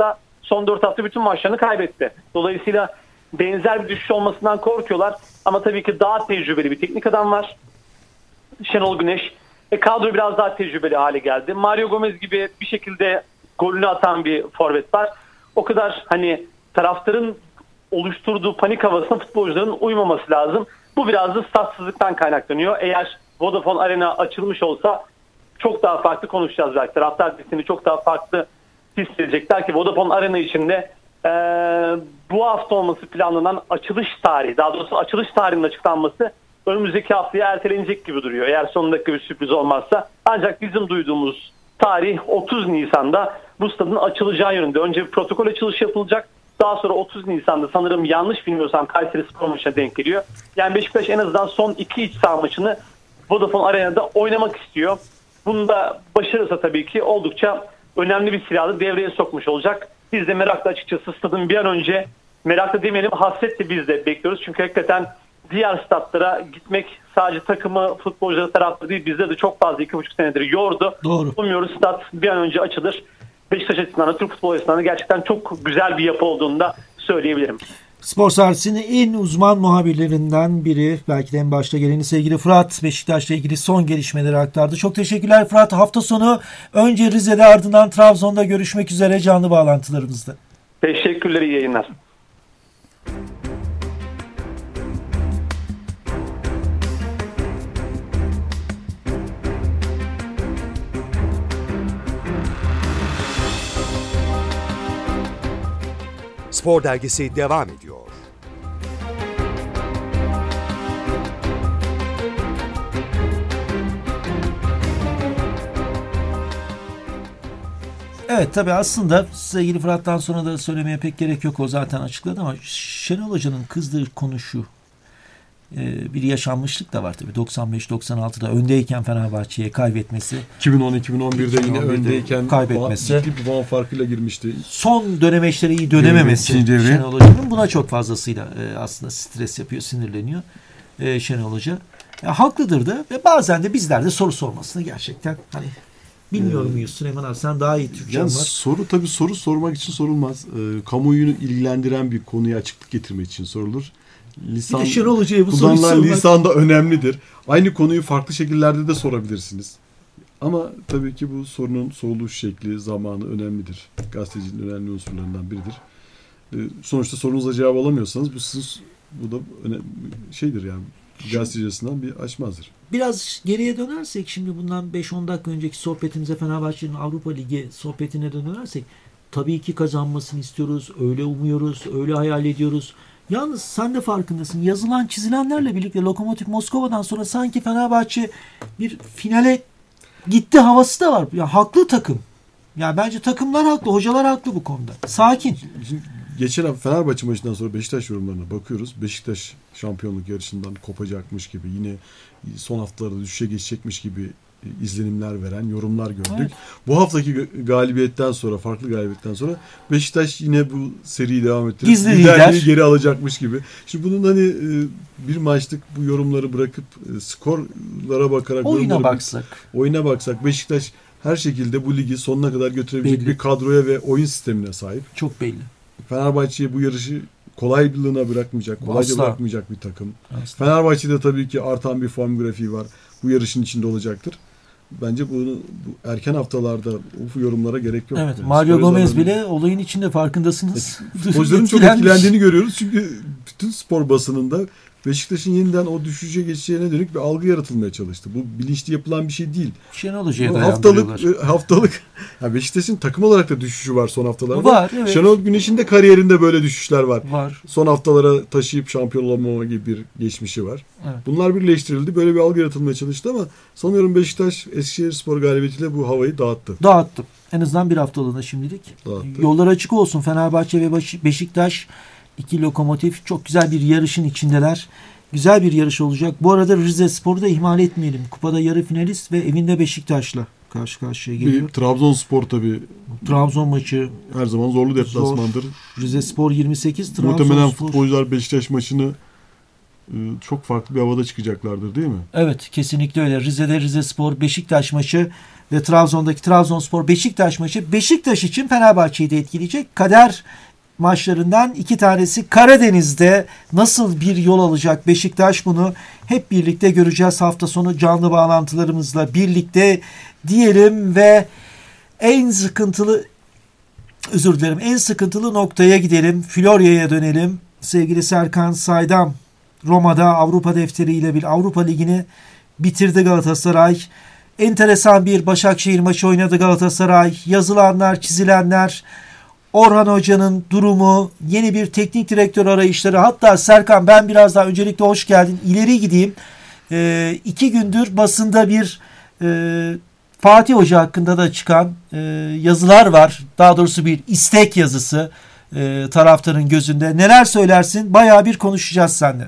Son 4 hafta bütün maçlarını kaybetti. Dolayısıyla benzer bir düşüş olmasından korkuyorlar. Ama tabii ki daha tecrübeli bir teknik adam var. Şenol Güneş. Kadro biraz daha tecrübeli hale geldi. Mario Gomez gibi bir şekilde golünü atan bir forvet var. O kadar hani taraftarın oluşturduğu panik havasına futbolcuların uymaması lazım. Bu biraz da statsızlıktan kaynaklanıyor. Eğer Vodafone Arena açılmış olsa çok daha farklı konuşacağız belki. Taraftar listesini çok daha farklı hissedecekler ki Vodafone Arena içinde bu hafta olması planlanan açılış tarihi, daha doğrusu açılış tarihinin açıklanması önümüzdeki haftaya ertelenecek gibi duruyor. Eğer son dakika bir sürpriz olmazsa. Ancak bizim duyduğumuz tarih 30 Nisan'da bu stadın açılacağı yönünde. Önce bir protokol açılışı yapılacak. Daha sonra 30 Nisan'da sanırım yanlış bilmiyorsam Kayserispor maçına denk geliyor. Yani Beşiktaş en azından son 2 iç saha maçını Vodafone Arena'da oynamak istiyor. Bunu da başarırsa tabii ki oldukça önemli bir silahı devreye sokmuş olacak. Biz de merakla açıkçası stadın bir an önce, merakla demeyelim hasretle biz de bekliyoruz. Çünkü hakikaten diğer statlara gitmek sadece takımı, futbolcuları taraflı değil, bizde de çok fazla 2,5 senedir yordu.
Doğru.
Umuyoruz stat bir an önce açılır. Beşiktaş açısından da, Türk futbol açısından da gerçekten çok güzel bir yapı olduğunu da söyleyebilirim.
Spor Saatisi'nin en uzman muhabirlerinden biri, belki de en başta geleni sevgili Fırat, Beşiktaş'la ilgili son gelişmeleri aktardı. Çok teşekkürler Fırat. Hafta sonu önce Rize'de, ardından Trabzon'da görüşmek üzere canlı bağlantılarımızda.
Teşekkürler, iyi yayınlar.
Spor Dergisi devam ediyor.
Evet, tabii aslında sevgili Fırat'tan sonra da söylemeye pek gerek yok, o zaten açıkladı, ama Şenol Hoca'nın kızdığı konu şu. Bir yaşanmışlık da var tabii. 95-96'da öndeyken Fenerbahçe'ye kaybetmesi.
2010-2011'de yine öndeyken
kaybetmesi.
Ciddi bir puan farkıyla girmişti.
Son dönemeçleri iyi dönememesi Şenol Hoca'nın buna çok fazlasıyla aslında stres yapıyor, sinirleniyor Şenol Hoca. Haklıdır da ve bazen de bizler de soru sormasını gerçekten hani bilmiyorum muyuz Süleyman abi, sen daha iyi Türkçen
Yani
var.
soru sormak için sorulmaz. Kamuoyunu ilgilendiren bir konuya açıklık getirmek için sorulur.
Şenol Hoca'ya bu soruyu
kullanılan
sormak...
lisan da önemlidir. Aynı konuyu farklı şekillerde de sorabilirsiniz. Ama tabii ki bu sorunun soruluş şekli, zamanı önemlidir. Gazetecinin önemli unsurlarından biridir. Sonuçta sorunuza cevap alamıyorsanız bu da şeydir yani. Gazeteci açısından bir açmazdır.
Biraz geriye dönersek, şimdi bundan 5-10 dakika önceki sohbetimize, Fenerbahçe'nin Avrupa Ligi sohbetine dönersek, tabii ki kazanmasını istiyoruz, öyle umuyoruz, öyle hayal ediyoruz. Yalnız sen de farkındasın, yazılan çizilenlerle birlikte Lokomotiv Moskova'dan sonra sanki Fenerbahçe bir finale gitti havası da var. Ya haklı takım. Ya bence takımlar haklı, hocalar haklı bu konuda. Sakin.
Geçen Fenerbahçe maçından sonra Beşiktaş yorumlarına bakıyoruz. Beşiktaş şampiyonluk yarışından kopacakmış gibi, yine son haftalarda düşüşe geçecekmiş gibi izlenimler veren yorumlar gördük. Evet. Bu haftaki galibiyetten sonra, farklı galibiyetten sonra Beşiktaş yine bu seriyi devam ettirip liderliği geri alacakmış gibi. Şimdi bunun hani bir maçlık bu yorumları bırakıp skorlara bakarak oyuna baksak Beşiktaş her şekilde bu ligi sonuna kadar götürebilecek bir kadroya ve oyun sistemine sahip.
Çok belli.
Fenerbahçe'ye bu yarışı kolaylığına bırakmayacak, kolayca bırakmayacak bir takım. Asla. Fenerbahçe'de tabii ki artan bir form grafiği var. Bu yarışın içinde olacaktır. Bence bu erken haftalarda bu yorumlara gerek yok.
Evet, Mario Gomez bile olayın içinde, farkındasınız.
Futbolcuların çok etkilendiğini görüyoruz. Çünkü bütün spor basınında Beşiktaş'ın yeniden o düşüşe geçeceğine dönük bir algı yaratılmaya çalıştı. Bu bilinçli yapılan bir şey değil.
Şenol Hoca'ya dayandırıyorlar.
Haftalık. Yani Beşiktaş'ın takım olarak da düşüşü var son haftalarda.
Var, evet.
Şenol Güneş'in de kariyerinde böyle düşüşler var.
Var.
Son haftalara taşıyıp şampiyon olamama gibi bir geçmişi var. Evet. Bunlar birleştirildi. Böyle bir algı yaratılmaya çalıştı ama sanıyorum Beşiktaş Eskişehirspor galibiyetiyle bu havayı dağıttı.
Dağıttı. En azından bir haftalığına şimdilik. Dağıttı. Yollar açık olsun. Fenerbahçe ve Beşiktaş, iki lokomotif çok güzel bir yarışın içindeler. Güzel bir yarış olacak. Bu arada Rizespor'u da ihmal etmeyelim. Kupada yarı finalist ve evinde Beşiktaş'la karşı karşıya geliyor.
Trabzonspor tabii.
Trabzon maçı
her zaman zorlu deplasmandır.
Rizespor 28, Trabzonspor.
Muhtemelen futbolcular Beşiktaş maçını çok farklı bir havada çıkacaklardır değil mi?
Evet, kesinlikle öyle. Rize'de Rizespor Beşiktaş maçı ve Trabzon'daki Trabzonspor Beşiktaş maçı Beşiktaş için Fenerbahçe'yi de etkileyecek. Kader maçlarından 2 tanesi Karadeniz'de. Nasıl bir yol alacak Beşiktaş, bunu hep birlikte göreceğiz hafta sonu canlı bağlantılarımızla birlikte diyelim ve en sıkıntılı noktaya gidelim. Florya'ya dönelim. Sevgili Serkan Saydam, Roma'da Avrupa defteriyle bir Avrupa Ligi'ni bitirdi Galatasaray. Enteresan bir Başakşehir maçı oynadı Galatasaray. Yazılanlar, çizilenler, Orhan Hoca'nın durumu, yeni bir teknik direktör arayışları. Hatta Serkan, ben biraz daha öncelikle hoş geldin. İleri gideyim. 2 gündür basında bir Fatih Hoca hakkında da çıkan yazılar var. Daha doğrusu bir istek yazısı. taraftarın gözünde. Neler söylersin? Bayağı bir konuşacağız seninle.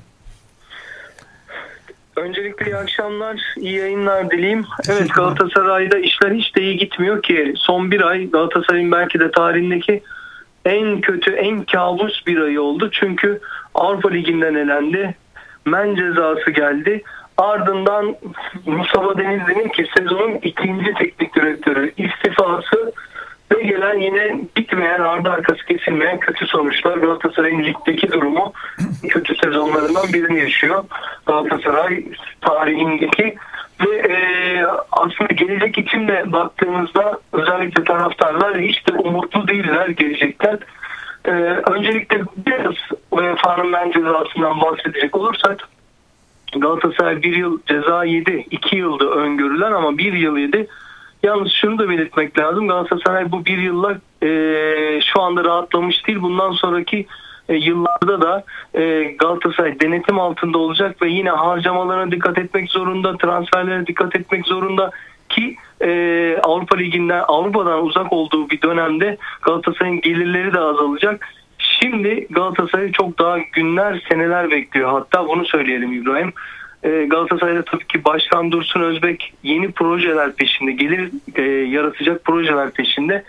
Öncelikle iyi akşamlar, iyi yayınlar dileyim. Evet, Galatasaray'da işler hiç de iyi gitmiyor ki. Son bir ay Galatasaray'ın belki de tarihindeki en kötü, en kabus bir ay oldu. Çünkü Avrupa Ligi'nden elendi. Men cezası geldi. Ardından Mustafa Denizli'nin ki sezonun ikinci teknik direktörü istifası ve gelen yine bitmeyen, ardı arkası kesilmeyen kötü sonuçlar. Galatasaray'ın ligdeki durumu kötü sezonlarından birini yaşıyor. Galatasaray tarihindeki ve aslında gelecek için de baktığımızda özellikle taraftarlar hiç de umutlu değiller gelecekten. Öncelikle biraz UEFA'nın men cezasından bahsedecek olursak, Galatasaray 1 yıl ceza yedi. 2 yılda öngörülen ama 1 yıl yedi. Yalnız şunu da belirtmek lazım. Galatasaray bu 1 yılla şu anda rahatlamış değil. Bundan sonraki yıllarda da Galatasaray denetim altında olacak ve yine harcamalarına dikkat etmek zorunda, transferlere dikkat etmek zorunda ki Avrupa Ligi'nden, Avrupa'dan uzak olduğu bir dönemde Galatasaray'ın gelirleri de azalacak. Şimdi Galatasaray'ı çok daha günler, seneler bekliyor. Hatta bunu söyleyelim İbrahim. Galatasaray'da tabii ki Başkan Dursun Özbek yeni projeler peşinde, gelir yaratacak projeler peşinde.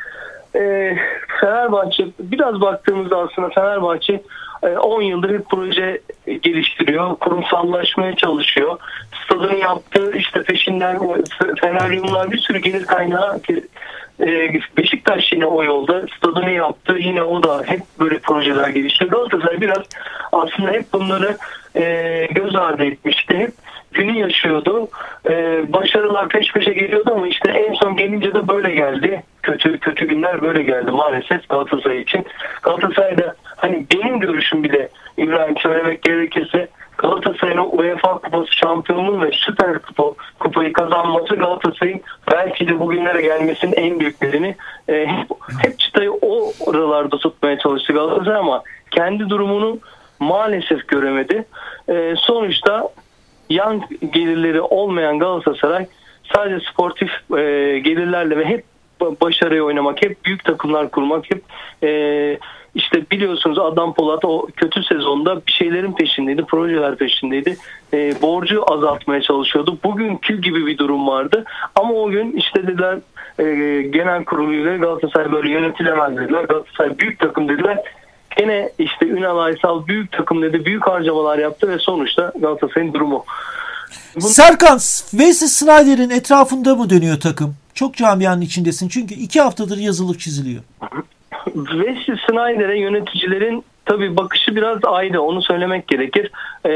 Fenerbahçe, biraz baktığımızda aslında Fenerbahçe 10 yıldır bir proje geliştiriyor. Kurumsallaşmaya çalışıyor. Stadını yaptı, işte peşinden Feneryumlar, bir sürü gelir kaynağı. Beşiktaş yine o yolda. Stadını yaptı. Yine o da hep böyle projeler geliştiriyor. Galatasaray biraz aslında hep bunları göz ardı etmişti. Hep günü yaşıyordu. Başarılar peş peşe geliyordu ama işte en son gelince de böyle geldi. Kötü günler böyle geldi maalesef Galatasaray için. Galatasaray'da hani benim görüşüm bile İbrahim söylemek gerekirse Galatasaray'ın UEFA Kupası şampiyonluğu ve Süper Kupayı kazanması Galatasaray'ın belki de bugünlere gelmesinin en büyük nedeni. Hep çıtayı o oralarda tutmaya çalıştı Galatasaray ama kendi durumunu maalesef göremedi. Sonuçta yan gelirleri olmayan Galatasaray sadece sportif gelirlerle ve hep başarıya oynamak, hep büyük takımlar kurmak, hep işte biliyorsunuz Adnan Polat o kötü sezonda bir şeylerin peşindeydi, projeler peşindeydi. Borcu azaltmaya çalışıyordu. Bugünkü gibi bir durum vardı. Ama o gün işte dediler genel kuruluyla Galatasaray böyle yönetilemez dediler. Galatasaray büyük takım dediler. Gene işte Ünal Aysal büyük takım dedi, büyük harcamalar yaptı ve sonuçta Galatasaray'ın durumu.
Serkan, Wesley Sneijder'in etrafında mı dönüyor takım? Çok camianın içindesin çünkü 2 haftadır yazılıp çiziliyor.
Wesley Sneijder'e yöneticilerin tabii bakışı biraz ayrı, onu söylemek gerekir.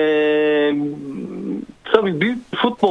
Tabii büyük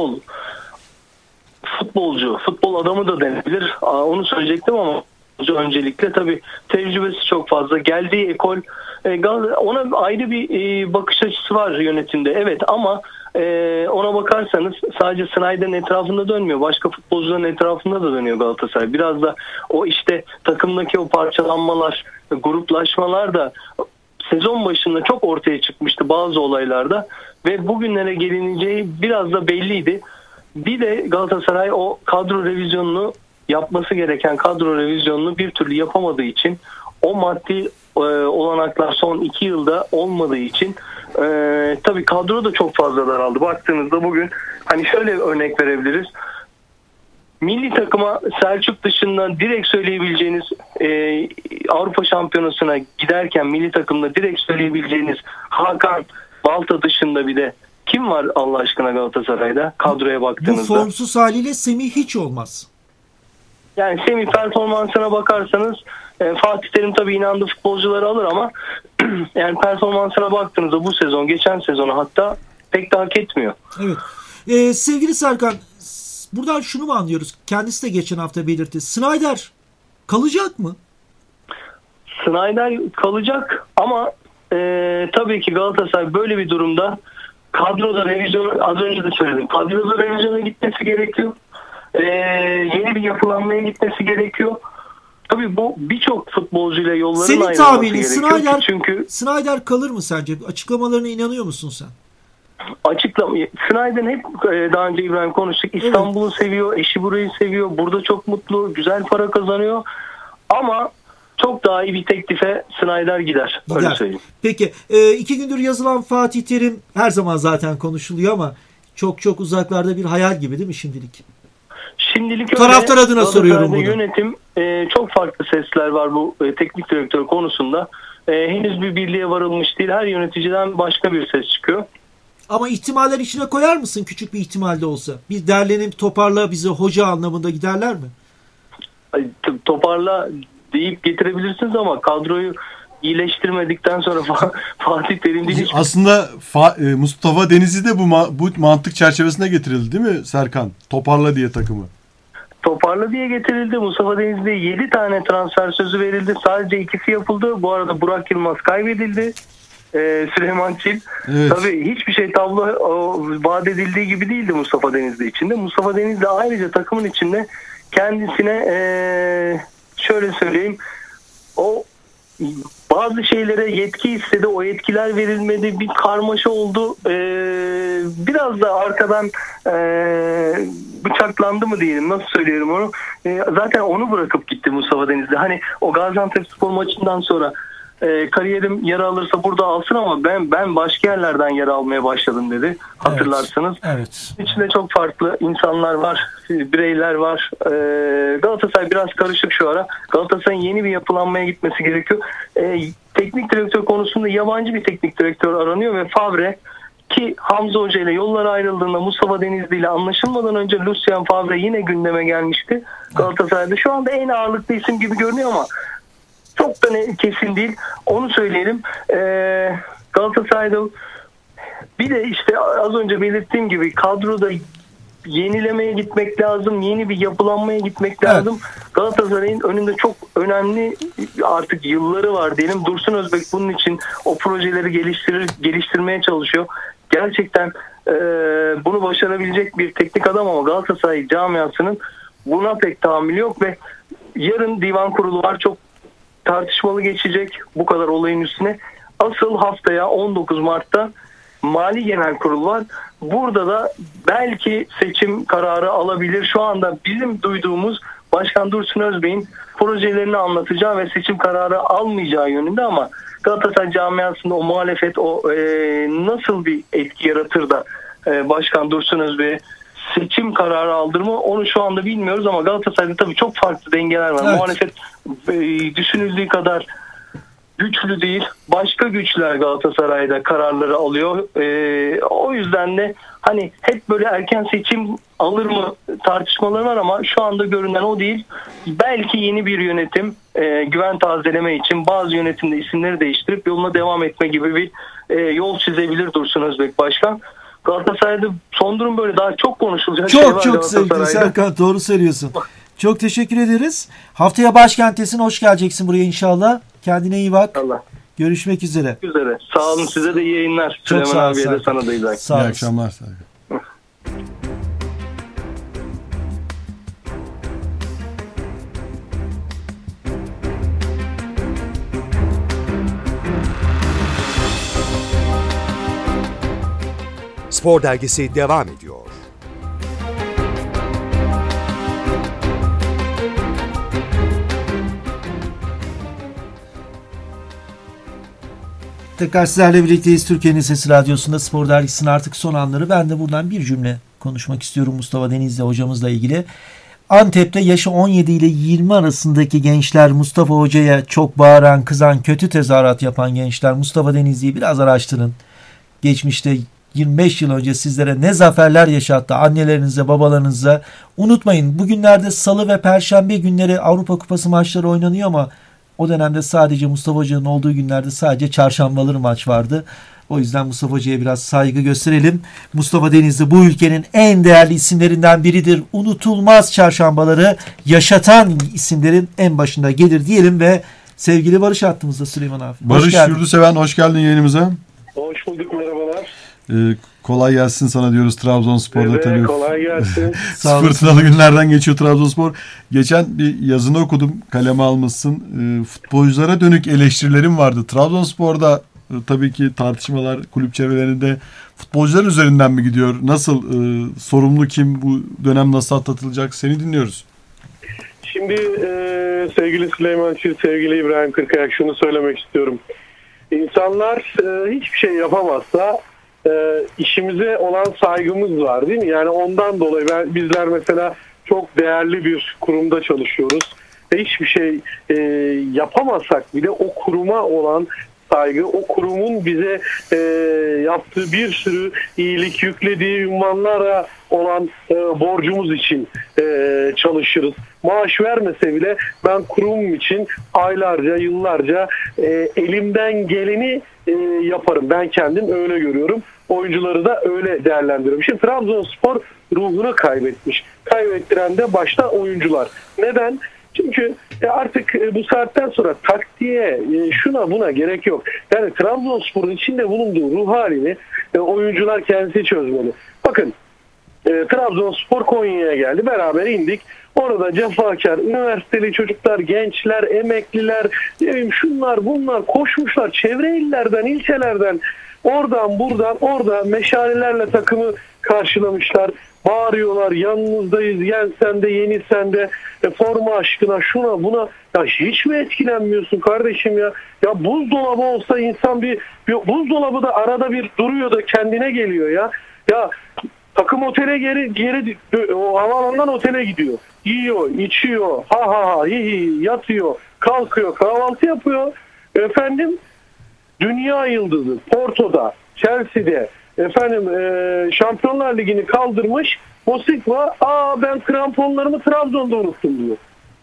futbol adamı da denebilir. Onu söyleyecektim ama öncelikle tabii tecrübesi çok fazla. Geldiği ekol, ona ayrı bir bakış açısı var yönetimde. Evet ama ona bakarsanız sadece Sneijder'in etrafında dönmüyor. Başka futbolcuların etrafında da dönüyor Galatasaray. Biraz da o işte takımdaki o parçalanmalar, gruplaşmalar da sezon başında çok ortaya çıkmıştı bazı olaylarda ve bugünlere gelineceği biraz da belliydi. Bir de Galatasaray o kadro revizyonunu yapması gereken kadro revizyonunu bir türlü yapamadığı için, o maddi olanaklar son 2 yılda olmadığı için tabii kadro da çok fazla daraldı. Baktığınızda bugün hani şöyle örnek verebiliriz. Milli takıma Selçuk dışında direkt söyleyebileceğiniz Avrupa Şampiyonası'na giderken milli takımda direkt söyleyebileceğiniz Hakan Balta dışında bir de kim var Allah aşkına Galatasaray'da kadroya baktığınızda?
Bu formsuz haliyle Semih hiç olmaz.
Yani Semih performansına bakarsanız Fatih Terim tabii inandığı futbolcuları alır ama yani performansına baktığınızda bu sezon, geçen sezonu hatta pek de hak etmiyor.
Evet. Sevgili Serkan, buradan şunu mu anlıyoruz? Kendisi de geçen hafta belirtti. Sneijder kalacak mı?
Sneijder kalacak ama tabii ki Galatasaray böyle bir durumda kadroda revizyonu, az önce de söyledim, kadroda revizyona gitmesi gerekiyor. Yeni bir yapılanmaya gitmesi gerekiyor. Tabii bu birçok futbolcuyla yolların ayrılması gerekiyor.
Senin tahminin çünkü Sneijder kalır mı sence? Açıklamalarına inanıyor musun sen?
Sneijder'in hep daha önce İbrahim konuştuk. İstanbul'u seviyor, eşi burayı seviyor. Burada çok mutlu, güzel para kazanıyor. Ama çok daha iyi bir teklife Snyder gider. Öyle söyleyeyim.
Peki 2 gündür yazılan Fatih Terim her zaman zaten konuşuluyor ama çok çok uzaklarda bir hayal gibi değil mi şimdilik?
Şimdilik
taraftar adına soruyorum bunu.
Yönetim çok farklı sesler var bu teknik direktör konusunda. Henüz bir birliğe varılmış değil. Her yöneticiden başka bir ses çıkıyor.
Ama ihtimaller içine koyar mısın küçük bir ihtimalde olsa? Bir derlenip toparla bizi hoca anlamında giderler mi?
Toparla deyip getirebilirsiniz ama kadroyu iyileştirmedikten sonra Fatih Terim değil.
Aslında Mustafa Denizli de bu mantık çerçevesinde getirildi değil mi Serkan? Toparla diye takımı.
Toparla diye getirildi. Mustafa Denizli'ye 7 tane transfer sözü verildi. Sadece 2'si yapıldı. Bu arada Burak Yılmaz kaybedildi. Süleyman Çil. Evet. Tabii hiçbir şey tablo vaat edildiği gibi değildi Mustafa Denizli içinde. Mustafa Denizli ayrıca takımın içinde kendisine şöyle söyleyeyim, o bazı şeylere yetki istedi, o yetkiler verilmedi, bir karmaşa oldu, biraz da arkadan bıçaklandı mı diyelim, nasıl söylüyorum onu, zaten onu bırakıp gitti Mustafa Denizli. Hani o Gaziantepspor maçından sonra kariyerim yara alırsa burada alsın ama ben başka yerlerden yara almaya başladım dedi. Hatırlarsınız.
Evet.
İçinde çok farklı insanlar var, bireyler var. Galatasaray biraz karışık şu ara. Galatasaray'ın yeni bir yapılanmaya gitmesi gerekiyor. Teknik direktör konusunda yabancı bir teknik direktör aranıyor ve Favre, ki Hamza Hoca ile yollar ayrıldığında Mustafa Denizli ile anlaşılmadan önce Lucien Favre yine gündeme gelmişti. Galatasaray'da şu anda en ağırlıklı isim gibi görünüyor ama çok da kesin değil. Onu söyleyelim. Galatasaray'da bir de işte az önce belirttiğim gibi kadroda yenilemeye gitmek lazım. Yeni bir yapılanmaya gitmek lazım. Galatasaray'ın önünde çok önemli artık yılları var diyelim. Dursun Özbek bunun için o projeleri geliştirmeye çalışıyor. Gerçekten bunu başarabilecek bir teknik adam ama Galatasaray camiasının buna pek tahammülü yok ve yarın divan kurulu var. Çok tartışmalı geçecek bu kadar olayın üstüne. Asıl haftaya 19 Mart'ta Mali Genel Kurul var. Burada da belki seçim kararı alabilir. Şu anda bizim duyduğumuz Başkan Dursun Özbek'in projelerini anlatacağı ve seçim kararı almayacağı yönünde ama Galatasaray camiasında o muhalefet nasıl bir etki yaratır da Başkan Dursun Özbek'e seçim kararı aldırma, onu şu anda bilmiyoruz ama Galatasaray'da tabii çok farklı dengeler var. Evet. Muhalefet düşünüldüğü kadar güçlü değil. Başka güçler Galatasaray'da kararları alıyor. O yüzden de hani hep böyle erken seçim alır mı tartışmaları var ama şu anda görünen o değil. Belki yeni bir yönetim güven tazeleme için bazı yönetimde isimleri değiştirip yoluna devam etme gibi bir yol çizebilir Dursun Özbek Başkan. Galatasaray'da son durum böyle, daha çok konuşulacak şey var.
Çok sevgili Serkan, doğru söylüyorsun. Çok teşekkür ederiz. Haftaya Başkent'tesin, hoş geleceksin buraya inşallah. Kendine iyi bak. Allah. Görüşmek üzere.
Sağ olun, size de iyi yayınlar.
Çok
Süleyman abiye de sana da iyi
akşamlar. İyi akşamlar.
Spor Dergisi devam ediyor.
Tekrar sizlerle birlikteyiz. Türkiye'nin Sesi Radyosu'nda Spor Dergisi'nin artık son anları. Ben de buradan bir cümle konuşmak istiyorum Mustafa Denizli hocamızla ilgili. Antep'te yaşı 17 ile 20 arasındaki gençler, Mustafa Hoca'ya çok bağıran, kızan, kötü tezahürat yapan gençler, Mustafa Denizli'yi biraz araştırın. Geçmişte 25 yıl önce sizlere ne zaferler yaşattı annelerinize, babalarınıza. Unutmayın, bugünlerde salı ve perşembe günleri Avrupa Kupası maçları oynanıyor ama o dönemde sadece Mustafa Hoca'nın olduğu günlerde sadece çarşambaları maç vardı. O yüzden Mustafa Hoca'ya biraz saygı gösterelim. Mustafa Denizli bu ülkenin en değerli isimlerinden biridir. Unutulmaz çarşambaları yaşatan isimlerin en başında gelir diyelim ve sevgili Barış hattımızda Süleyman abi.
Barış Yurduseven, hoş geldin yayınımıza.
Hoş bulduk, merhabalar.
Kolay gelsin sana diyoruz Trabzonspor'da.
Evet,
tabii.
Kolay gelsin.
Fırtınalı günlerden geçiyor Trabzonspor. Geçen bir yazını okudum, kaleme almışsın. Futbolculara dönük eleştirilerim vardı. Trabzonspor'da tabii ki tartışmalar kulüp çevrelerinde futbolcular üzerinden mi gidiyor? Nasıl, sorumlu kim, bu dönem nasıl atlatılacak? Seni dinliyoruz.
Şimdi sevgili Süleyman Çil, sevgili İbrahim Kırkayak, şunu söylemek istiyorum. İnsanlar hiçbir şey yapamazsa işimize olan saygımız var, değil mi? Yani ondan dolayı bizler mesela çok değerli bir kurumda çalışıyoruz. Ve hiçbir şey yapamazsak bile o kuruma olan saygı, o kurumun bize yaptığı bir sürü iyilik, yüklediği ünvanlara olan borcumuz için çalışırız. Maaş vermese bile ben kurumum için aylarca, yıllarca elimden geleni yaparım. Ben kendim öyle görüyorum. Oyuncuları da öyle değerlendiriyorum. Şimdi Trabzonspor ruhunu kaybetmiş. Kaybettiren de başta oyuncular. Neden? Çünkü artık bu saatten sonra taktiğe, şuna buna gerek yok. Yani Trabzonspor'un içinde bulunduğu ruh halini oyuncular kendisi çözmeli. Bakın, Trabzonspor Konya'ya geldi. Beraber indik. Orada cefakar, üniversiteli çocuklar, gençler, emekliler, şunlar bunlar koşmuşlar. Çevre illerden, ilçelerden, oradan buradan, orada meşalelerle takımı karşılamışlar. Bağırıyorlar, yanınızdayız, yensen de yenilsen de, forma aşkına, şuna buna. Ya hiç mi etkilenmiyorsun kardeşim ya? Ya buzdolabı olsa insan bir buzdolabı da arada bir duruyor da kendine geliyor ya. Ya takım otele geri o havaalanından otele gidiyor. Yiyor, içiyor, ha yatıyor, kalkıyor, kahvaltı yapıyor. Efendim, dünya yıldızı Porto'da, Chelsea'de, Şampiyonlar Ligi'ni kaldırmış. Mosikva, ben kramponlarımı Trabzon'da unuttum diyor.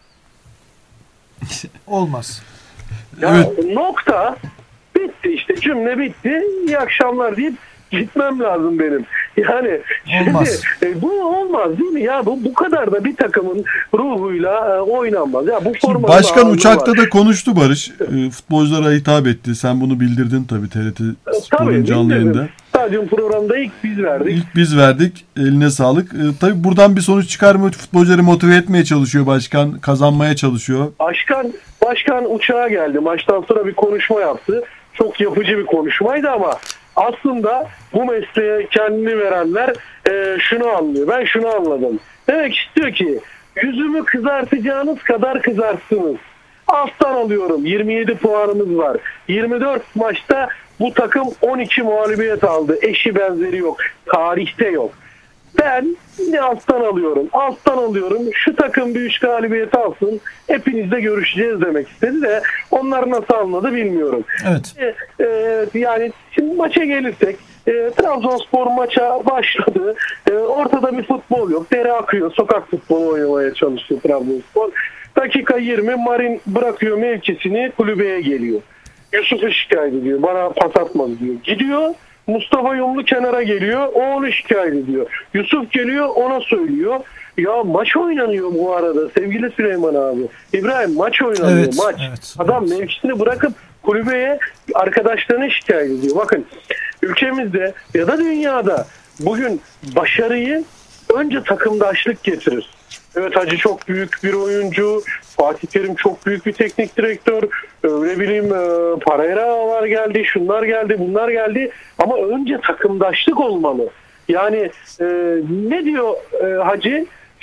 Olmaz.
Ya evet. Nokta. Bitti işte, cümle bitti. İyi akşamlar deyip gitmem lazım benim. Yani
olmaz.
Şimdi, bu olmaz değil mi? Ya bu kadar da bir takımın ruhuyla oynanmaz. Ya bu forma.
Başkan uçakta da konuştu Barış. Futbolculara hitap etti. Sen bunu bildirdin tabii TRT Spor'un canlı yayında.
Stadyum programında ilk biz verdik.
Eline sağlık. Tabii buradan bir sonuç çıkarmıyor. Futbolcuları motive etmeye çalışıyor başkan. Kazanmaya çalışıyor.
Başkan uçağa geldi. Maçtan sonra bir konuşma yaptı. Çok yapıcı bir konuşmaydı ama aslında bu mesleğe kendini verenler şunu anlıyor. Ben şunu anladım. Demek istiyor ki yüzümü kızartacağınız kadar kızartsınız. Alttan alıyorum. 27 puanımız var. 24 maçta bu takım 12 mağlubiyet aldı. Eşi benzeri yok. Tarihte yok. Ben yine alttan alıyorum. Şu takım bir 3 galibiyet alsın. Hepinizle görüşeceğiz demek istedi de onlar nasıl anladı bilmiyorum.
Evet.
Yani şimdi maça gelirsek, Trabzonspor maça başladı. Ortada bir futbol yok. Dere akıyor. Sokak futbolu oynamaya çalışıyor Trabzonspor. Dakika 20 Marin bırakıyor mevkisini, kulübeye geliyor. Yusuf'u şikayet ediyor. Bana pas atmadı diyor. Gidiyor. Mustafa Yumlu kenara geliyor. O onu şikayet ediyor. Yusuf geliyor, ona söylüyor. Ya maç oynanıyor bu arada sevgili Süleyman abi. İbrahim, maç oynanıyor.
Evet,
maç.
Evet,
Adam mevkisini bırakıp kulübeye arkadaşlarını şikayet ediyor. Bakın, ülkemizde ya da dünyada bugün başarıyı önce takımdaşlık getirir. Evet, Hacı çok büyük bir oyuncu. Fatih Terim çok büyük bir teknik direktör. Ne bileyim, Pereira'lar geldi, şunlar geldi, bunlar geldi. Ama önce takımdaşlık olmalı. Yani ne diyor Hacı?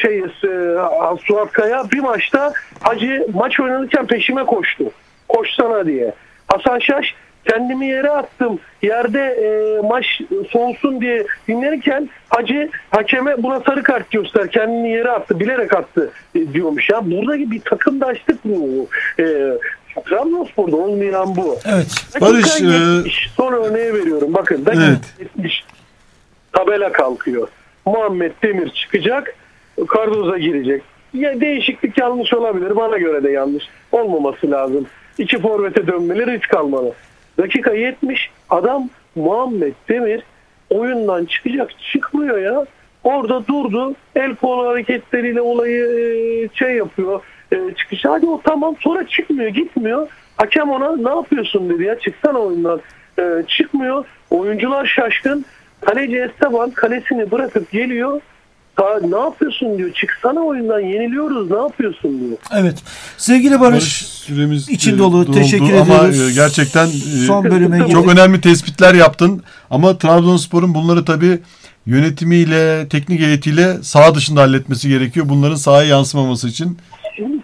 Suat Kaya bir maçta Hacı maç oynanırken peşime koştu. Koşsana diye. Hasan Şaş, kendimi yere attım. Yerde maç soğusun diye dinlerken Hacı hakeme buna sarı kart göster. Kendini yere attı. Bilerek attı diyormuş. Ya buradaki bir takımdaşlık bu. Trabzonspor'da olmayan bu.
Evet.
Barış,
70, son örneği veriyorum. Bakın dakika 70 tabela kalkıyor. Muhammed Demir çıkacak. Cardozo girecek. Ya değişiklik yanlış olabilir. Bana göre de yanlış. Olmaması lazım. İki forvete dönmeli, risk almalı. Dakika 70 adam Muhammed Demir oyundan çıkmıyor ya. Orada durdu. El kol hareketleriyle olayı yapıyor. Çıkış. Hadi o tamam, sonra çıkmıyor, gitmiyor. Hakem ona ne yapıyorsun dedi ya, çıksana oyundan. Çıkmıyor. Oyuncular şaşkın. Kaleci Esteban kalesini bırakıp geliyor. Ne yapıyorsun diyor. Çıksana oyundan, yeniliyoruz, ne yapıyorsun diyor.
Evet. Sevgili Barış
süremiz
için dolu. Teşekkür
ama
ediyoruz.
Gerçekten
son bölüme
çok önemli tespitler yaptın. Ama Trabzonspor'un bunları tabii yönetimiyle, teknik heyetiyle saha dışında halletmesi gerekiyor. Bunların sahaya yansımaması için.
Şimdi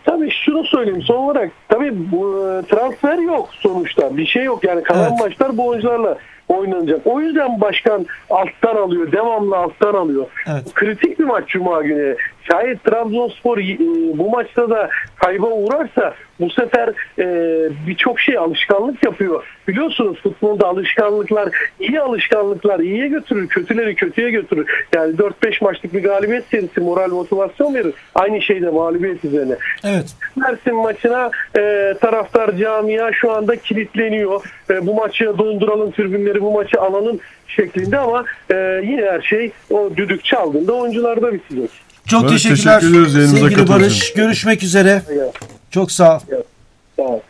şunu söyleyeyim son olarak. Tabii bu transfer yok sonuçta. Bir şey yok. Yani kalan maçlar bu oyuncularla oynanacak. O yüzden başkan alttan alıyor. Devamlı alttan alıyor.
Evet.
Kritik bir maç Cuma günü. Şayet Trabzonspor bu maçta da kayba uğrarsa bu sefer birçok şey alışkanlık yapıyor. Biliyorsunuz futbolda alışkanlıklar, iyi alışkanlıklar iyiye götürür, kötüleri kötüye götürür. Yani 4-5 maçlık bir galibiyet serisi moral motivasyon verir. Aynı şey de mağlubiyet üzerine.
Evet.
Mersin maçına taraftar camia şu anda kilitleniyor. Bu maçı donduralım, tribünleri bu maçı alalım şeklinde ama yine her şey o düdük çaldığında oyuncularda bitecek.
Çok
Barış,
teşekkürler
teşekkür ederiz.
sevgili Barış. Görüşmek üzere.
Evet.
Çok sağ ol.
Evet. Tamam.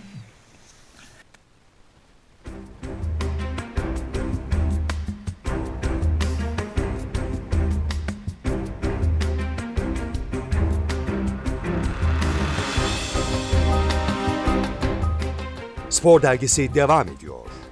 Spor Dergisi devam ediyor.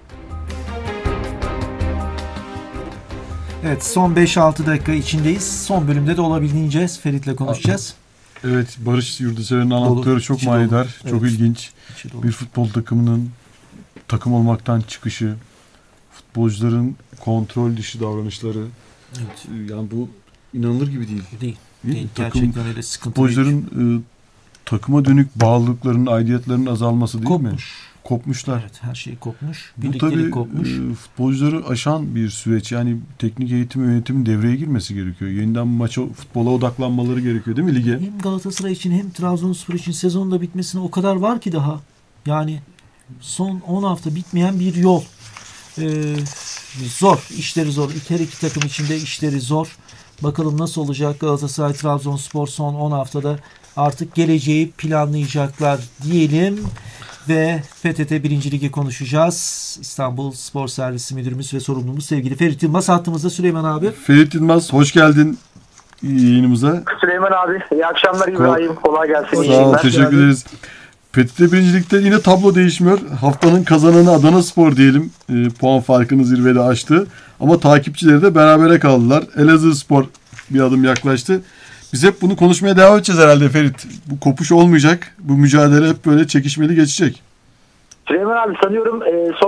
Evet, son 5-6 dakika içindeyiz. Son bölümde de olabildiğince Ferit'le konuşacağız.
Evet, Barış Yurdasever'in anlattıkları çok manidar, çok ilginç. Bir futbol takımının takım olmaktan çıkışı, futbolcuların kontrol dışı davranışları.
Evet.
Yani bu inanılır gibi değil.
Değil. Gerçekten öyle sıkıntı.
Futbolcuların takıma dönük bağlılıklarının, aidiyetlerinin azalması değil mi?
Kopmuşlar. Evet, her şey kopmuş.
Bu tabii futbolcuları aşan bir süreç. Yani teknik eğitim yönetimin devreye girmesi gerekiyor. Yeniden maça, futbola odaklanmaları gerekiyor değil mi lige?
Hem Galatasaray için hem Trabzonspor için sezonun da bitmesine o kadar var ki daha. Yani son 10 hafta bitmeyen bir yol. Zor. İşleri zor. Her iki takım için de işleri zor. Bakalım nasıl olacak Galatasaray, Trabzonspor son 10 haftada artık geleceği planlayacaklar diyelim. Ve PTT 1. Ligi konuşacağız. İstanbul Spor Servisi Müdürümüz ve sorumlumuz sevgili Ferit Yılmaz hattımızda. Süleyman abi.
Ferit Yılmaz, hoş geldin yayınımıza.
Süleyman abi, iyi akşamlar İbrahim. Kolay gelsin.
Sağ ol, teşekkür ederiz. PTT 1. Lig'de yine tablo değişmiyor. Haftanın kazananı Adanaspor diyelim. Puan farkını zirvede aştı. Ama takipçileri de berabere kaldılar. Elazığspor bir adım yaklaştı. Biz hep bunu konuşmaya devam edeceğiz herhalde Ferit. Bu kopuş olmayacak. Bu mücadele hep böyle çekişmeli geçecek.
Süleyman abi sanıyorum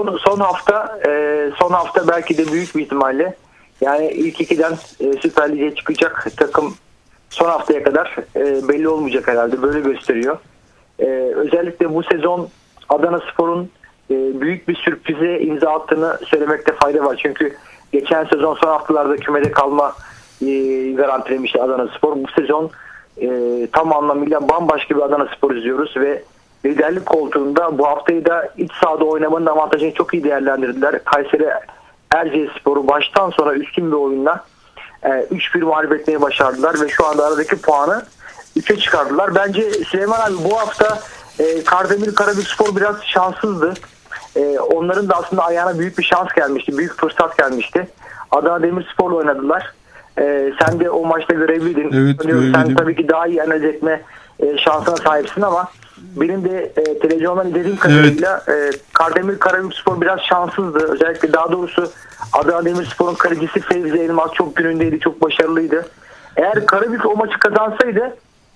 son hafta belki de büyük bir ihtimalle yani ilk ikiden Süper Lig'e çıkacak takım son haftaya kadar belli olmayacak herhalde. Böyle gösteriyor. Özellikle bu sezon Adanaspor'un büyük bir sürprize imza attığını söylemekte fayda var. Çünkü geçen sezon son haftalarda kümede kalma garantilemişti Adanaspor. Bu sezon tam anlamıyla bambaşka bir Adanaspor izliyoruz ve liderlik koltuğunda bu haftayı da iç sahada oynamanın avantajını çok iyi değerlendirdiler. Kayseri Erciyesspor'u baştan sona üstün bir oyunla 3-1 mağlup etmeyi başardılar ve şu anda aradaki puanı 3'e çıkardılar. Bence Süleyman abi bu hafta Kardemir Karabükspor biraz şanssızdı. Onların da aslında ayağına büyük bir şans gelmişti. Büyük fırsat gelmişti. Adana Demirspor'la oynadılar. Sen de o maçta görevliydin.
Evet,
sen tabii ki daha iyi analiz etme şansına sahipsin ama benim de televizyondan izlediğim kadarıyla Kardemir Karabükspor biraz şanssızdı. Özellikle daha doğrusu Adana Demirspor'un kalecisi Fevzi Elmas çok günündeydi. Çok başarılıydı. Eğer Karabük o maçı kazansaydı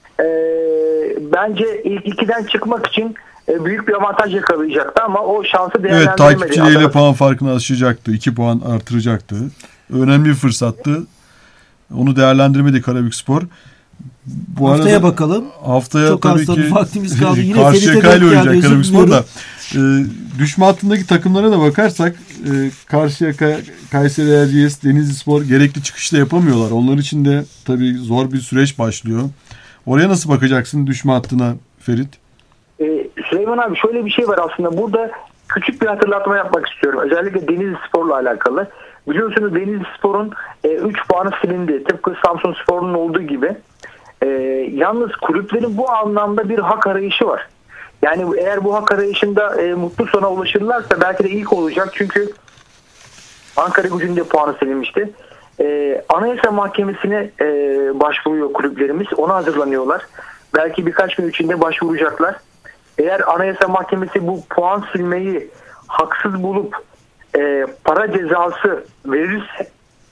bence ilk ikiden çıkmak için büyük bir avantaj yakalayacaktı ama o şansı değerlendiremedi.
Evet, takipçileriyle puan farkını aşacaktı. 2 puan artıracaktı. Önemli bir fırsattı. Onu değerlendirmedi Karabükspor. Bu
haftaya
arada,
bakalım.
Haftaya
çok
tabii ki
vaktimiz kaldı. Yine
Karşıyaka'yla oynayacak Karabükspor da. Düşme hattındaki takımlara da bakarsak Karşıyaka, Kayseri Erciyes, Denizlispor gerekli çıkışta yapamıyorlar. Onlar için de tabii zor bir süreç başlıyor. Oraya nasıl bakacaksın düşme hattına Ferit?
Süleyman abi şöyle bir şey var aslında. Burada küçük bir hatırlatma yapmak istiyorum. Özellikle Denizlispor'la alakalı. Biliyorsunuz Denizlispor'un 3 puanı silindi. Tıpkı Samsunspor'un olduğu gibi. Yalnız kulüplerin bu anlamda bir hak arayışı var. Yani eğer bu hak arayışında mutlu sona ulaşırlarsa belki de ilk olacak. Çünkü Ankaragücü'nün de puanı silinmişti. Anayasa Mahkemesi'ne başvuruyor kulüplerimiz. Ona hazırlanıyorlar. Belki birkaç gün içinde başvuracaklar. Eğer Anayasa Mahkemesi bu puan silmeyi haksız bulup para cezası verirse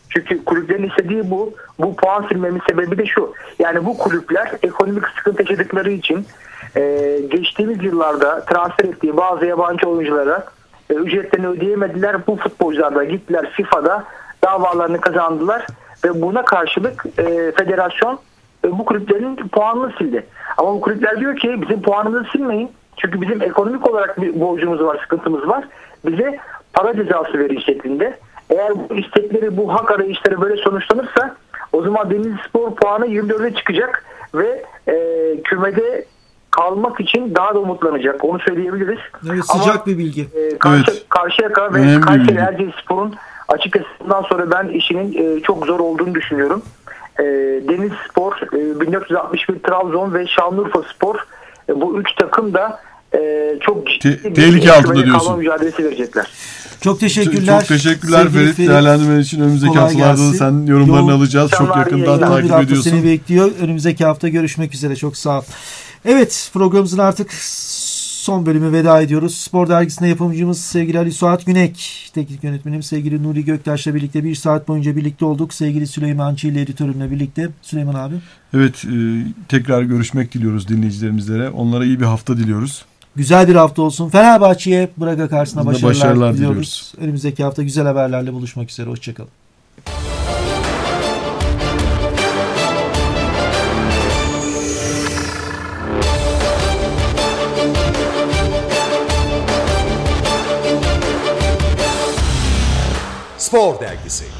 Çünkü kulüplerin istediği bu. Bu puan silmemin sebebi de şu. Yani bu kulüpler ekonomik sıkıntı yaşadıkları için geçtiğimiz yıllarda transfer ettiği bazı yabancı oyunculara ücretlerini ödeyemediler. Bu futbolcular da gittiler FIFA'da davalarını kazandılar ve buna karşılık federasyon bu kulüplerin puanını sildi. Ama bu kulüpler diyor ki bizim puanımızı silmeyin. Çünkü bizim ekonomik olarak bir borcumuz var, sıkıntımız var. Bize para cezası verin şeklinde. Eğer bu istekleri, bu hak arayışları böyle sonuçlanırsa o zaman Denizlispor puanı 24'e çıkacak ve kümede kalmak için daha da umutlanacak. Onu söyleyebiliriz.
Evet, sıcak bir bilgi.
Karşıyaka ve Kayseri Erciyesspor'un açıkçası bundan sonra ben işinin çok zor olduğunu düşünüyorum. Denizlispor, 1461 Trabzon ve Şanlıurfaspor bu 3 takım da çok ciddi
tehlike altında diyorsun.
Mücadelesi verecekler.
Çok teşekkürler.
Çok teşekkürler Ferit. Değerlendirmen için önümüzdeki haftalarda da sen yorumlarını alacağız. Çok yakından takip ediyorsun.
Seni bekliyor. Önümüzdeki hafta görüşmek üzere. Çok sağ ol. Evet, programımızın artık son bölümü veda ediyoruz. Spor Dergisi'nde yapımcımız sevgili Ali Suat Günek, teknik yönetmenim sevgili Nuri Göktaş'la birlikte bir saat boyunca birlikte olduk. Sevgili Süleyman Çiğ ile editörümle birlikte. Süleyman abi.
Evet, tekrar görüşmek diliyoruz dinleyicilerimizle. Onlara iyi bir hafta diliyoruz.
Güzel bir hafta olsun. Fenerbahçe'ye Braga karşısında başarılar
diliyoruz.
diliyoruz. Önümüzdeki hafta güzel haberlerle buluşmak üzere. Hoşçakalın.
Spor Dergisi